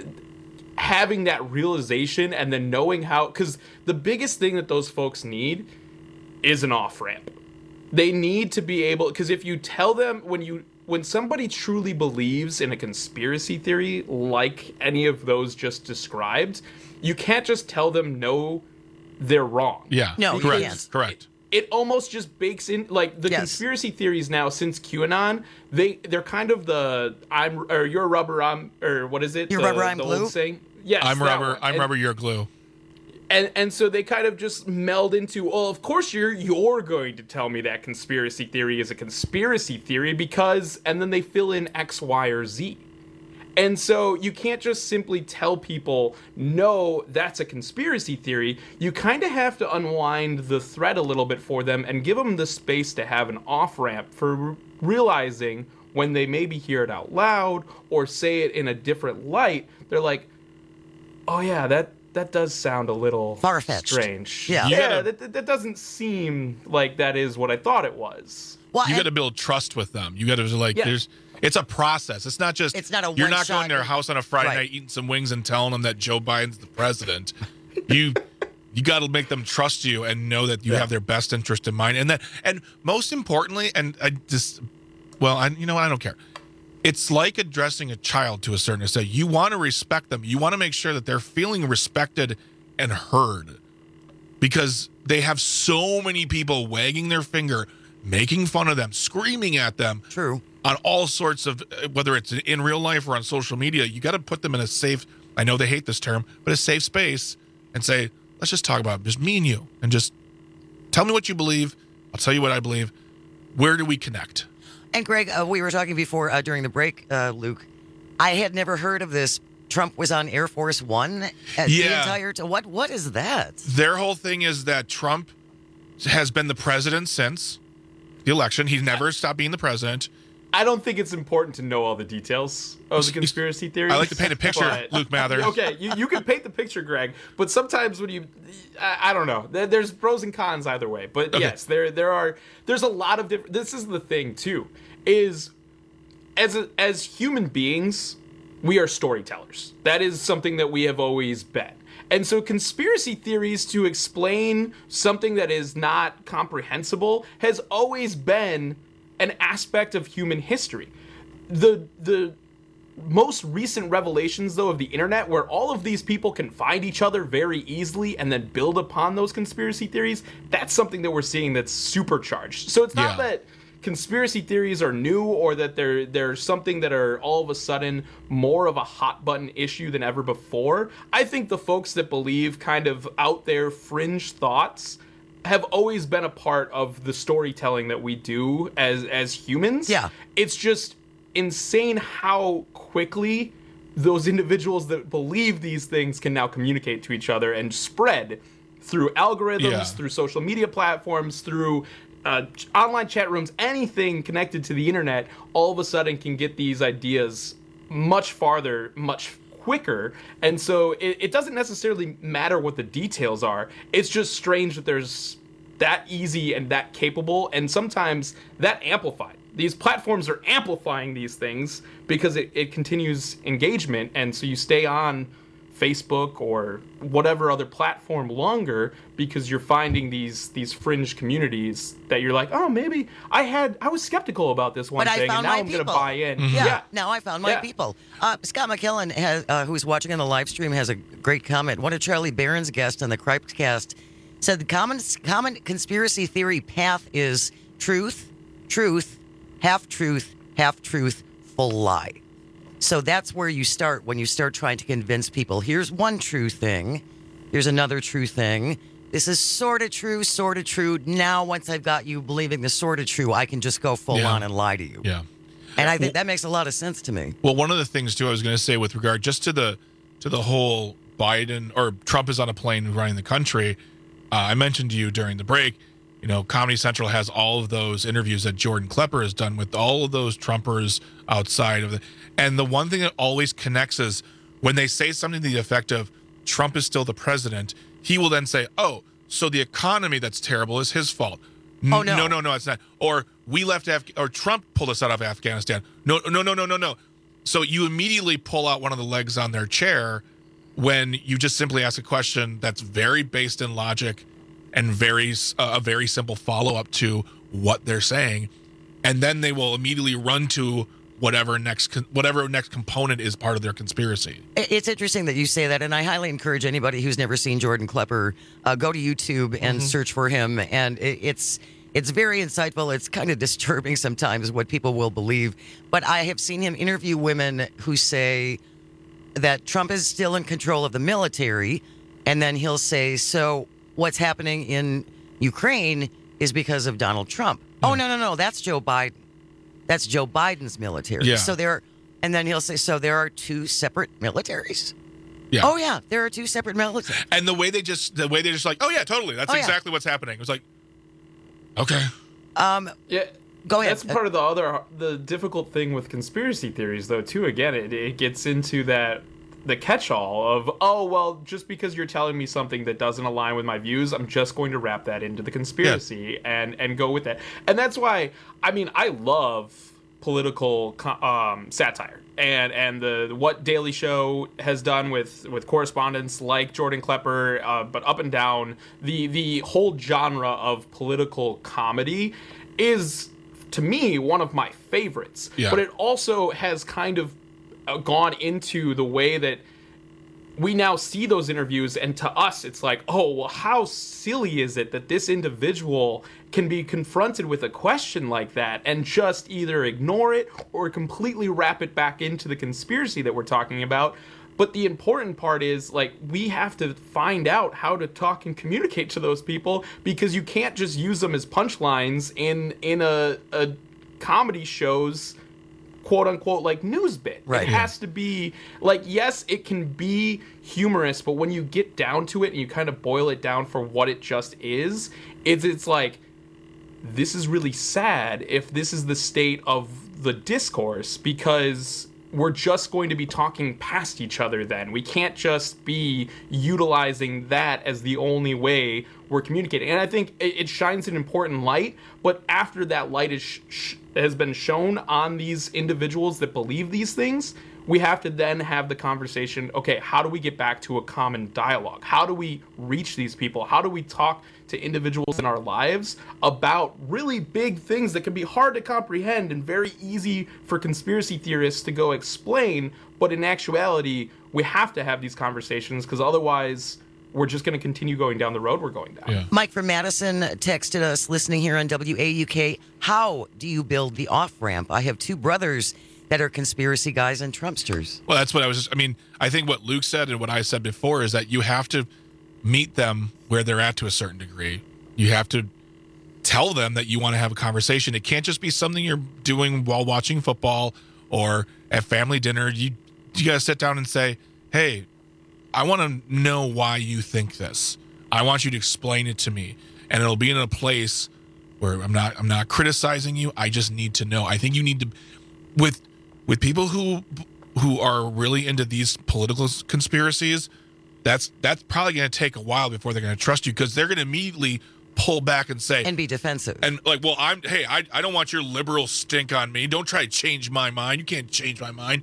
Having that realization and then knowing how, because the biggest thing that those folks need is an off ramp. They need to be able, because if you tell them, when you when somebody truly believes in a conspiracy theory like any of those just described, you can't just tell them no, they're wrong. Yeah. No, you correct. can't. Correct. It almost just bakes in, like the Yes. conspiracy theories now since QAnon. They they're kind of the I'm or you're rubber I'm or what is it? You're the, rubber, I'm the glue? Old saying. Yes, I'm that rubber. one. I'm And- rubber. You're glue. And and so they kind of just meld into, well, of course you're you're going to tell me that conspiracy theory is a conspiracy theory because, and then they fill in X, Y, or Z. And so you can't just simply tell people, no, that's a conspiracy theory. You kind of have to unwind the thread a little bit for them and give them the space to have an off-ramp for r- realizing when they maybe hear it out loud or say it in a different light, they're like, oh yeah, that that does sound a little Far-fetched. strange. Yeah. You yeah, gotta- that, that, that doesn't seem like that is what I thought it was. Well, You and- got to build trust with them. You got to like. Yeah. There's. It's a process. It's not just. It's not a You're not one-shot- going to their house on a Friday Right. night eating some wings and telling them that Joe Biden's the president. You You got to make them trust you and know that you Yeah. have their best interest in mind. And that, and most importantly, and I just, well, I, you know what? I don't care. It's like addressing a child to a certain extent. You want to respect them. You want to make sure that they're feeling respected and heard, because they have so many people wagging their finger, making fun of them, screaming at them. True. On all sorts of, whether it's in real life or on social media, you got to put them in a safe, I know they hate this term, but a safe space and say, let's just talk about it, just me and you, and just tell me what you believe. I'll tell you what I believe. Where do we connect? And Greg, uh, we were talking before uh, during the break, uh, Luke. I had never heard of this. Trump was on Air Force One uh, the Yeah. entire time. What What is that? Their whole thing is that Trump has been the president since the election. He's never stopped being the president. I don't think it's important to know all the details of the conspiracy theories. I like to paint a picture, but- Luke Mather. Okay, you, you can paint the picture, Greg, but sometimes when you, I, I don't know, there, there's pros and cons either way. But Okay. yes, there there are, there's a lot of different, this is the thing too, is as a, as human beings, we are storytellers. That is something that we have always been. And so conspiracy theories to explain something that is not comprehensible has always been an aspect of human history. The the most recent revelations, though, of the internet, where all of these people can find each other very easily and then build upon those conspiracy theories, that's something that we're seeing that's supercharged. So it's not Yeah. that conspiracy theories are new or that they're they're something that are all of a sudden more of a hot button issue than ever before. I think the folks that believe kind of out there fringe thoughts have always been a part of the storytelling that we do as as humans. Yeah. It's just insane how quickly those individuals that believe these things can now communicate to each other and spread through algorithms, Yeah. through social media platforms, through uh, ch- online chat rooms, anything connected to the internet, all of a sudden can get these ideas much farther, much quicker. And so it, it doesn't necessarily matter what the details are. It's just strange that there's that easy and that capable, and sometimes that amplified. These platforms are amplifying these things because it, it continues engagement, and so you stay on Facebook or whatever other platform longer because you're finding these these fringe communities that you're like, oh, maybe I had I was skeptical about this one But I thing, found and now my I'm going to people. buy in. Yeah, now I found my Yeah. people. Uh, Scott McKillen, has, uh, who's watching on the live stream, has a great comment. One of Charlie Barron's guests on the Cripecast said the common common conspiracy theory path is truth, truth, half truth, half truth, full lie. So that's where you start when you start trying to convince people. Here's one true thing. Here's another true thing. This is sort of true, sort of true. Now, once I've got you believing the sort of true, I can just go full Yeah. on and lie to you. Yeah. And I think that makes a lot of sense to me. Well, one of the things too I was going to say with regard just to the to the whole Biden or Trump is on a plane running the country. Uh, I mentioned to you during the break, you know, Comedy Central has all of those interviews that Jordan Klepper has done with all of those Trumpers outside of the. And the one thing that always connects is when they say something to the effect of Trump is still the president, he will then say, "Oh, so the economy that's terrible is his fault." N- Oh, no. no, no, no, it's not. Or we left Af- or Trump pulled us out of Afghanistan. No, no, no, no, no, no. So you immediately pull out one of the legs on their chair when you just simply ask a question that's very based in logic and very uh, a very simple follow-up to what they're saying, and then they will immediately run to whatever next con- whatever next component is part of their conspiracy. I- It's interesting that you say that, and I highly encourage anybody who's never seen Jordan Klepper, uh, go to YouTube and Mm-hmm. search for him. And it, it's it's very insightful. It's kind of disturbing sometimes what people will believe. But I have seen him interview women who say that Trump is still in control of the military, and then he'll say, "So what's happening in Ukraine is because of Donald Trump." Oh no no no, that's Joe Biden. That's Joe Biden's military. Yeah. So there, and then he'll say, so there are two separate militaries. Yeah. Oh yeah, there are two separate militaries. And the way they just the way they're just like, "Oh yeah, totally. That's Oh, yeah. exactly what's happening." It was like, okay. Um, Yeah. Go ahead. That's part of the other the difficult thing with conspiracy theories, though. Too, again, it, it gets into that the catch-all of, oh well, just because you're telling me something that doesn't align with my views, I'm just going to wrap that into the conspiracy and and go with that. And that's why, I mean, I love political co- um, satire. and and the what Daily Show has done with with correspondents like Jordan Klepper, uh, but up and down the the whole genre of political comedy is, to me, one of my favorites. Yeah. But it also has kind of uh, gone into the way that we now see those interviews, and to us it's like, oh, well, how silly is it that this individual can be confronted with a question like that and just either ignore it or completely wrap it back into the conspiracy that we're talking about. But the important part is, like, we have to find out how to talk and communicate to those people, because you can't just use them as punchlines in in a, a comedy show's quote unquote like news bit. Right. It has to be like, yes, it can be humorous, but when you get down to it and you kind of boil it down for what it just is, it's it's like, this is really sad if this is the state of the discourse, because we're just going to be talking past each other then. We can't just be utilizing that as the only way we're communicating. And I think it, it shines an important light, but after that light is sh- sh- has been shown on these individuals that believe these things, we have to then have the conversation, okay, how do we get back to a common dialogue? How do we reach these people? How do we talk to individuals in our lives about really big things that can be hard to comprehend and very easy for conspiracy theorists to go explain, but in actuality, we have to have these conversations, because otherwise we're just going to continue going down the road we're going down. Yeah. Mike from Madison texted us, listening here on W A U K, how do you build the off-ramp? I have two brothers that are conspiracy guys and Trumpsters. Well, that's what I was just, I mean, I think what Luke said and what I said before is that you have to meet them where they're at to a certain degree. You have to tell them that you want to have a conversation. It can't just be something you're doing while watching football or at family dinner. You you got to sit down and say, hey, I want to know why you think this. I want you to explain it to me. And it'll be in a place where I'm not I'm not criticizing you. I just need to know. I think you need to, with with people who who are really into these political conspiracies, that's that's probably going to take a while before they're going to trust you, because they're going to immediately pull back and say, and be defensive, and like, well, I'm hey, I I don't want your liberal stink on me. Don't try to change my mind. You can't change my mind.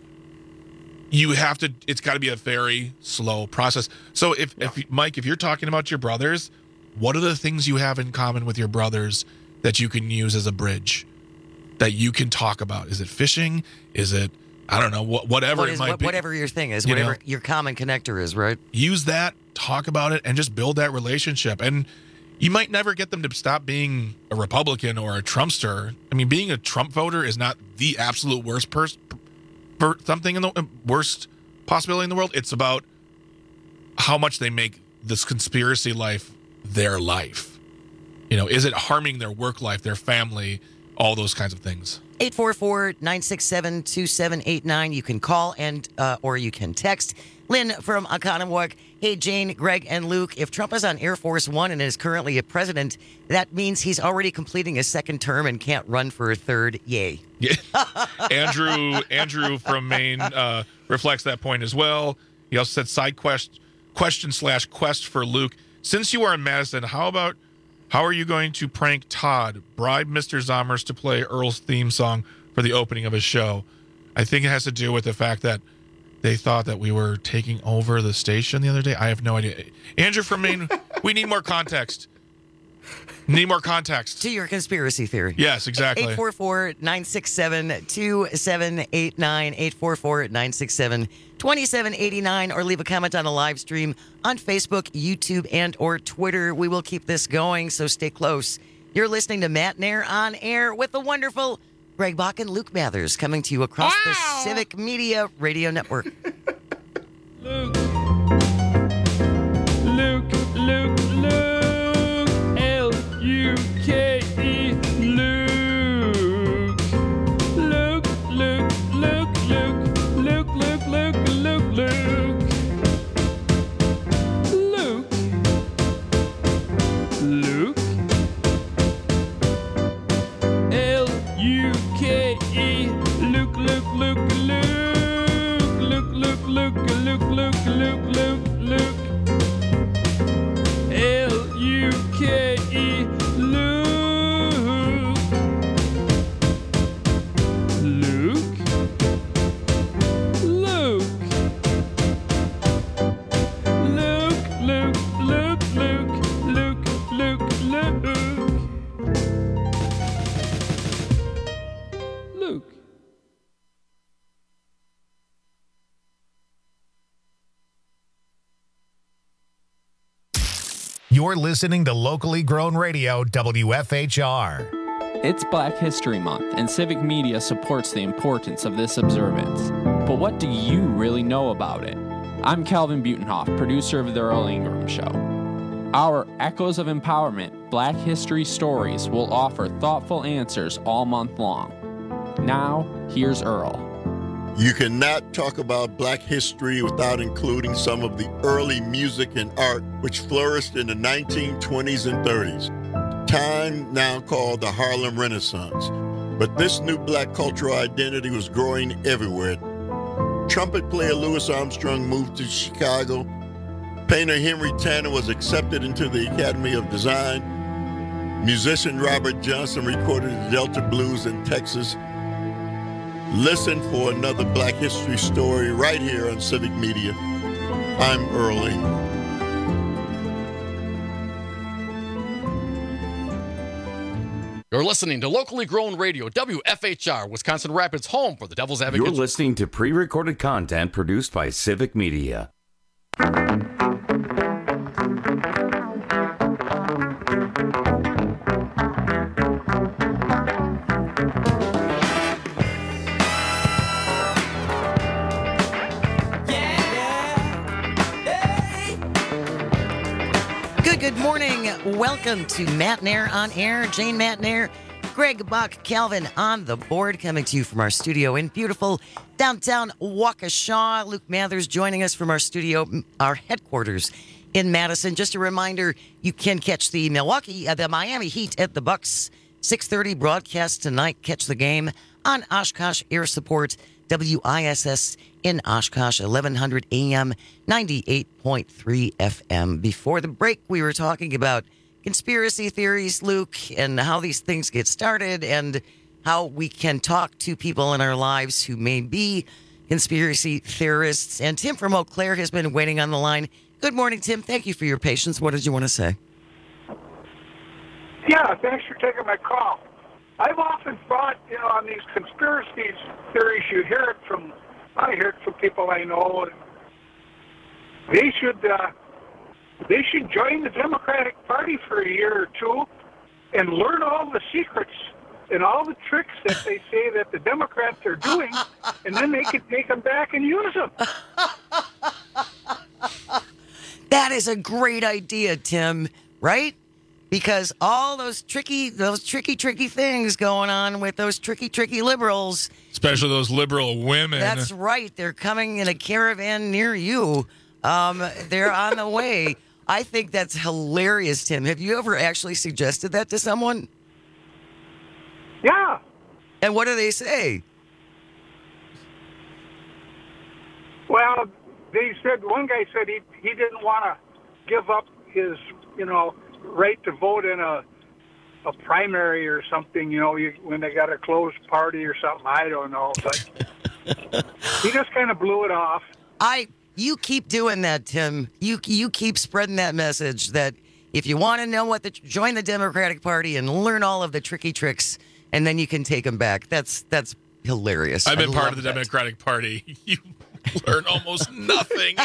You have to. It's got to be a very slow process. So if if Mike, if you're talking about your brothers, what are the things you have in common with your brothers that you can use as a bridge, that you can talk about? Is it fishing? Is it, I don't know, wh- whatever what it is, might what, be. Whatever your thing is, You whatever know? your common connector is, right? Use that, talk about it, and just build that relationship. And you might never get them to stop being a Republican or a Trumpster. I mean, being a Trump voter is not the absolute worst person, for something in the worst possibility in the world. It's about how much they make this conspiracy life their life. You know, is it harming their work life, their family, all those kinds of things? eight four four, nine six seven, two seven eight nine. You can call and uh, or you can text. Lynn from Oconomowoc. Hey, Jane, Greg, and Luke. If Trump is on Air Force One and is currently a president, that means he's already completing his second term and can't run for a third. Yay. Yeah. Andrew Andrew from Maine uh, reflects that point as well. He also said side quest question slash quest for Luke. Since you are in Madison, how about how are you going to prank Todd? Bribe Mister Zommers to play Earl's theme song for the opening of his show. I think it has to do with the fact that they thought that we were taking over the station the other day. I have no idea. Andrew from Maine, we need more context. Need more context. To your conspiracy theory. Yes, exactly. eight four four, nine six seven, two seven eight nine, eight four four, nine six seven, two seven eight nine, or leave a comment on the live stream on Facebook, YouTube, and or Twitter. We will keep this going, so stay close. You're listening to Matt Nair on Air with the wonderful Greg Bach and Luke Mathers, coming to you across wow. the Civic Media Radio Network. Luke, Luke, Luke, Luke, L U K E, Luke, Luke, Luke, Luke, Luke, Luke, Luke, Luke, Luke, Luke, Luke, Luke, L U K E, Luke, Luke, Luke, Luke, Luke, Luke, Luke, Luke, Luke, You're listening to locally grown radio W F H R. It's Black History Month, and Civic Media supports the importance of this observance. But what do you really know about it? I'm Calvin Butenhoff, producer of The Earl Ingram Show. Our Echoes of Empowerment Black History Stories will offer thoughtful answers all month long. Now, here's Earl. You cannot talk about black history without including some of the early music and art which flourished in the nineteen twenties and thirties, time now called the Harlem Renaissance. But this new black cultural identity was growing everywhere. Trumpet player Louis Armstrong moved to Chicago. Painter Henry Tanner was accepted into the Academy of Design. Musician Robert Johnson recorded the Delta Blues in Texas. Listen for another Black History story right here on Civic Media. I'm Earl Ingram. You're listening to locally grown radio, W F H R, Wisconsin Rapids, home for the Devil's Advocate. You're listening to pre-recorded content produced by Civic Media. Good morning. Welcome to Matt Nair on Air. Jane Matt Nair, Greg Buck, Calvin on the board, coming to you from our studio in beautiful downtown Waukesha. Luke Mathers joining us from our studio, our headquarters in Madison. Just a reminder, you can catch the Milwaukee, uh, the Miami Heat at the Bucks six thirty broadcast tonight. Catch the game on Oshkosh Air Support, W I S S in Oshkosh, eleven hundred A M, ninety-eight point three F M. Before the break, we were talking about conspiracy theories, Luke, and how these things get started and how we can talk to people in our lives who may be conspiracy theorists. And Tim from Eau Claire has been waiting on the line. Good morning, Tim. Thank you for your patience. What did you want to say? Yeah, thanks for taking my call. I've often thought, you know, on these conspiracy theories, you hear it from, I hear it from people I know, and they should, uh, they should join the Democratic Party for a year or two and learn all the secrets and all the tricks that they say that the Democrats are doing, and then they could take them back and use them. That is a great idea, Tim, right? Because all those tricky, those tricky, tricky things going on with those tricky, tricky liberals. Especially those liberal women. That's right. They're coming in a caravan near you. Um, they're on the way. I think that's hilarious, Tim. Have you ever actually suggested that to someone? Yeah. And what do they say? Well, they said, one guy said he, he didn't want to give up his, you know, right to vote in a a primary or something, you know, you, when they got a closed party or something. I don't know, but he just kind of blew it off. I, you keep doing that, Tim. You you keep spreading that message that if you want to know what the join the Democratic Party and learn all of the tricky tricks, and then you can take them back. That's that's hilarious. I've been I part of the that. Democratic Party. You learn almost nothing.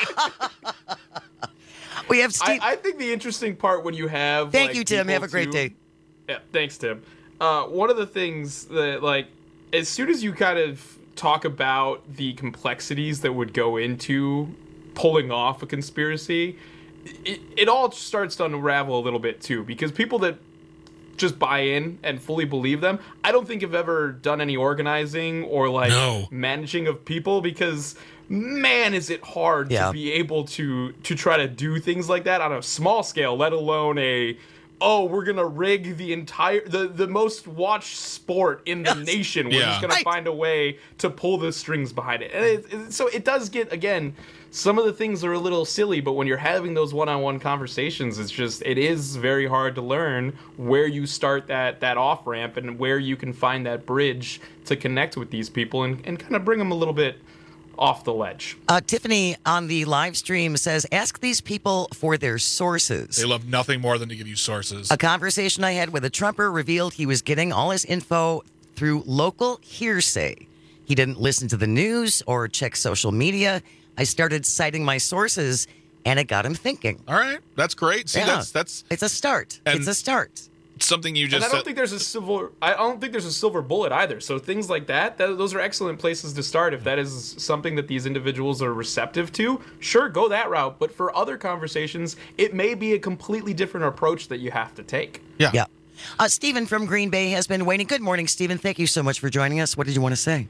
We have Steve. I, I think the interesting part when you have Thank like, you, Tim. people Have a great to- day. Yeah, thanks, Tim. Uh, one of the things that, like, as soon as you kind of talk about the complexities that would go into pulling off a conspiracy, it, it all starts to unravel a little bit, too, because people that just buy in and fully believe them, I don't think have ever done any organizing or, like, No. managing of people, because man, is it hard Yeah. to be able to to try to do things like that on a small scale, let alone a oh, we're gonna rig the entire the the most watched sport in the nation. We're Yeah. just gonna Right. find a way to pull the strings behind it. And it, it, so it does get, again, some of the things are a little silly, but when you're having those one-on-one conversations, it's just it is very hard to learn where you start that that off ramp and where you can find that bridge to connect with these people and, and kind of bring them a little bit off the ledge. Uh, Tiffany on the live stream says, ask these people for their sources. They love nothing more than to give you sources. A conversation I had with a Trumper revealed he was getting all his info through local hearsay. He didn't listen to the news or check social media. I started citing my sources. and it got him thinking. All right, that's great. See, Yeah. that's that's It's a start. And- It's a start. something you And just I don't said. think there's a silver. I don't think there's a silver bullet either. So things like that, that, those are excellent places to start. If that is something that these individuals are receptive to, sure, go that route. But for other conversations, it may be a completely different approach that you have to take. Yeah. Yeah. Uh, Stephen from Green Bay has been waiting. Good morning, Stephen. Thank you so much for joining us. What did you want to say?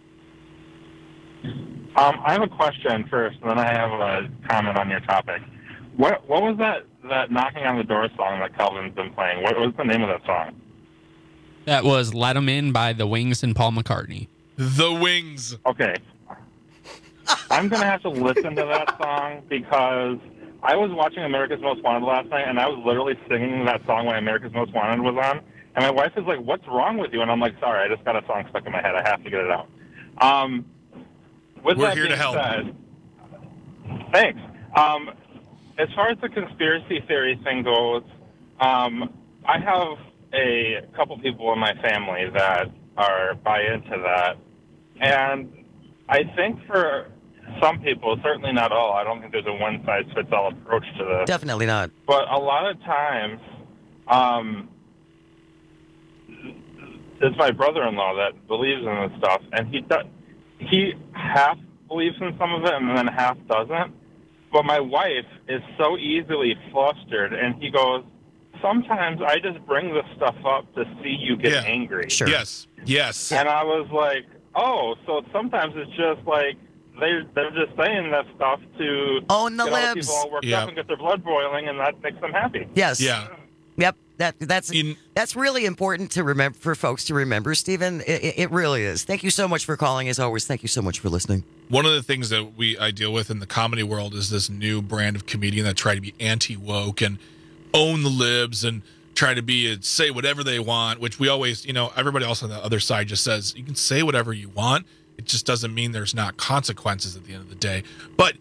Um, I have a question first, and then I have a comment on your topic. What what was that, that Knocking on the Door song that Calvin's been playing? What was the name of that song? That was Let 'Em In by The Wings and Paul McCartney. The Wings. Okay. I'm going to have to listen to that song because I was watching America's Most Wanted last night, and I was literally singing that song when America's Most Wanted was on. And my wife is like, "What's wrong with you?" And I'm like, "Sorry, I just got a song stuck in my head. I have to get it out." Um, with We're that here to being help. said- thanks. Um, as far as the conspiracy theory thing goes, um, I have a couple people in my family that are buy into that, and I think for some people, certainly not all, I don't think there's a one-size-fits-all approach to this. Definitely not. But a lot of times, um, it's my brother-in-law that believes in this stuff, and he does, he half believes in some of it and then half doesn't. But my wife is so easily flustered, and he goes, "Sometimes I just bring this stuff up to see you get Yeah. angry." Yes. Yes. And I was like, "Oh, so sometimes it's just like they they're just saying that stuff to Own the get other libs. people all worked Yeah. up and get their blood boiling, and that makes them happy." Yes. Yeah. Yep. That that's that's really important to remember for folks to remember, Stephen. It, it- it really is. Thank you so much for calling. As always, thank you so much for listening. One of the things that we I deal with in the comedy world is this new brand of comedian that try to be anti-woke and own the libs and try to be say whatever they want, which we always, you know, everybody else on the other side just says you can say whatever you want. It just doesn't mean there's not consequences at the end of the day. But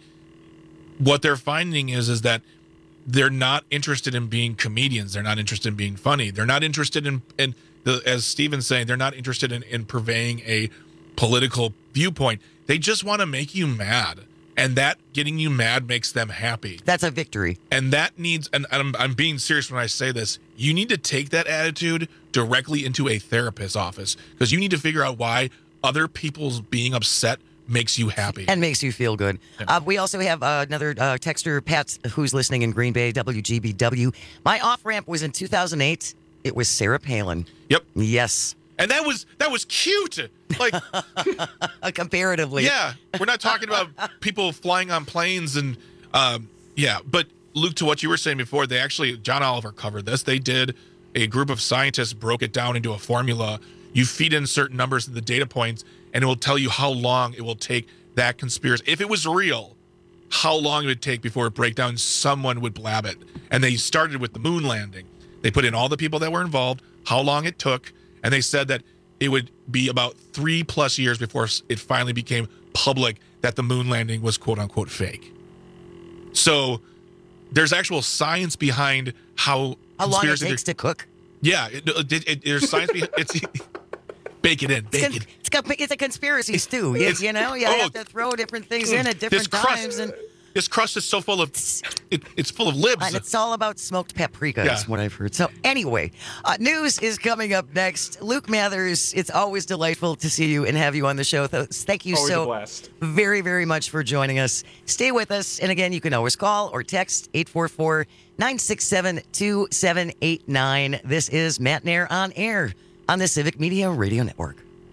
what they're finding is is that they're not interested in being comedians. They're not interested in being funny. They're not interested in, in the, as Steven's saying, they're not interested in, in purveying a political viewpoint. They just want to make you mad. And that getting you mad makes them happy. That's a victory. And that needs, and I'm, I'm being serious when I say this, you need to take that attitude directly into a therapist's office because you need to figure out why other people's being upset makes you happy. And makes you feel good. Uh, we also have uh, another uh, texter, Pat, who's listening in Green Bay, W G B W. My off-ramp was in two thousand eight. It was Sarah Palin. Yep. Yes. And that was that was cute. Like comparatively. Yeah. We're not talking about people flying on planes and um, yeah, but Luke, to what you were saying before, they actually John Oliver covered this. They did a group of scientists broke it down into a formula. You feed in certain numbers in the data points, and it will tell you how long it will take that conspiracy. If it was real, how long it would take before it break down, someone would blab it. And they started with the moon landing. They put in all the people that were involved, how long it took, and they said that it would be about three plus years before it finally became public that the moon landing was quote unquote fake. So there's actual science behind how How long it conspiracy takes to cook. Yeah, it, it, it, there's science behind it's bake it in, bake It's, it. con- it's, got- it's a conspiracy stew. You, It's- you know, you oh, have to throw different things in at This different crust, times. And, this crust is so full of it, it's full of libs. and it's all about smoked paprika, Yeah. is what I've heard. So, anyway, uh, news is coming up next. Luke Mathers, it's always delightful to see you and have you on the show. Th- Thank you Always a so blast. very, very much for joining us. Stay with us. And again, you can always call or text eight four four, nine six seven, two seven eight nine. This is Matt Nair on air on the Civic Media Radio Network.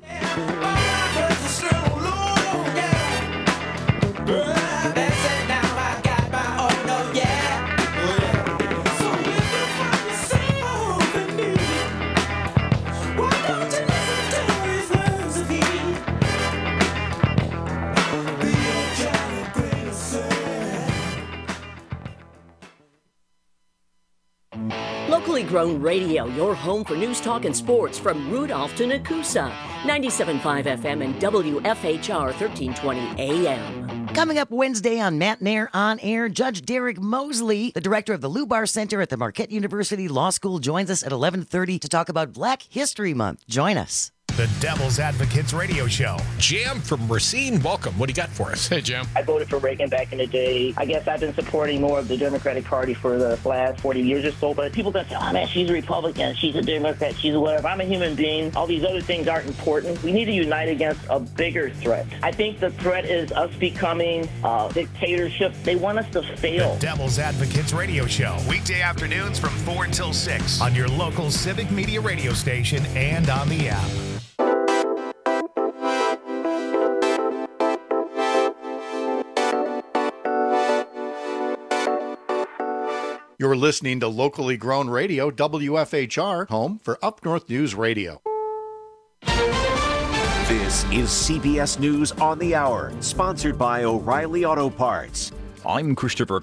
Locally grown radio, your home for news, talk, and sports from Rudolph to Nakusa. ninety-seven point five F M and W F H R thirteen twenty A M. Coming up Wednesday on Matt Nair on Air, Judge Derek Mosley, the director of the Lubar Center at the Marquette University Law School, joins us at eleven thirty to talk about Black History Month. Join us. The Devil's Advocates Radio Show. Jam from Racine, welcome. What do you got for us? Hey, Jam. I voted for Reagan back in the day. I guess I've been supporting more of the Democratic Party for the last forty years or so, but people that say, oh man, she's a Republican, she's a Democrat, she's a whatever. I'm a human being. All these other things aren't important. We need to unite against a bigger threat. I think the threat is us becoming uh, dictatorship. They want us to fail. The Devil's Advocates Radio Show. Weekday afternoons from four until six on your local Civic Media radio station and on the app. You're listening to locally grown radio, W F H R, home for Up North News Radio. This is C B S News on the Hour, sponsored by O'Reilly Auto Parts. I'm Christopher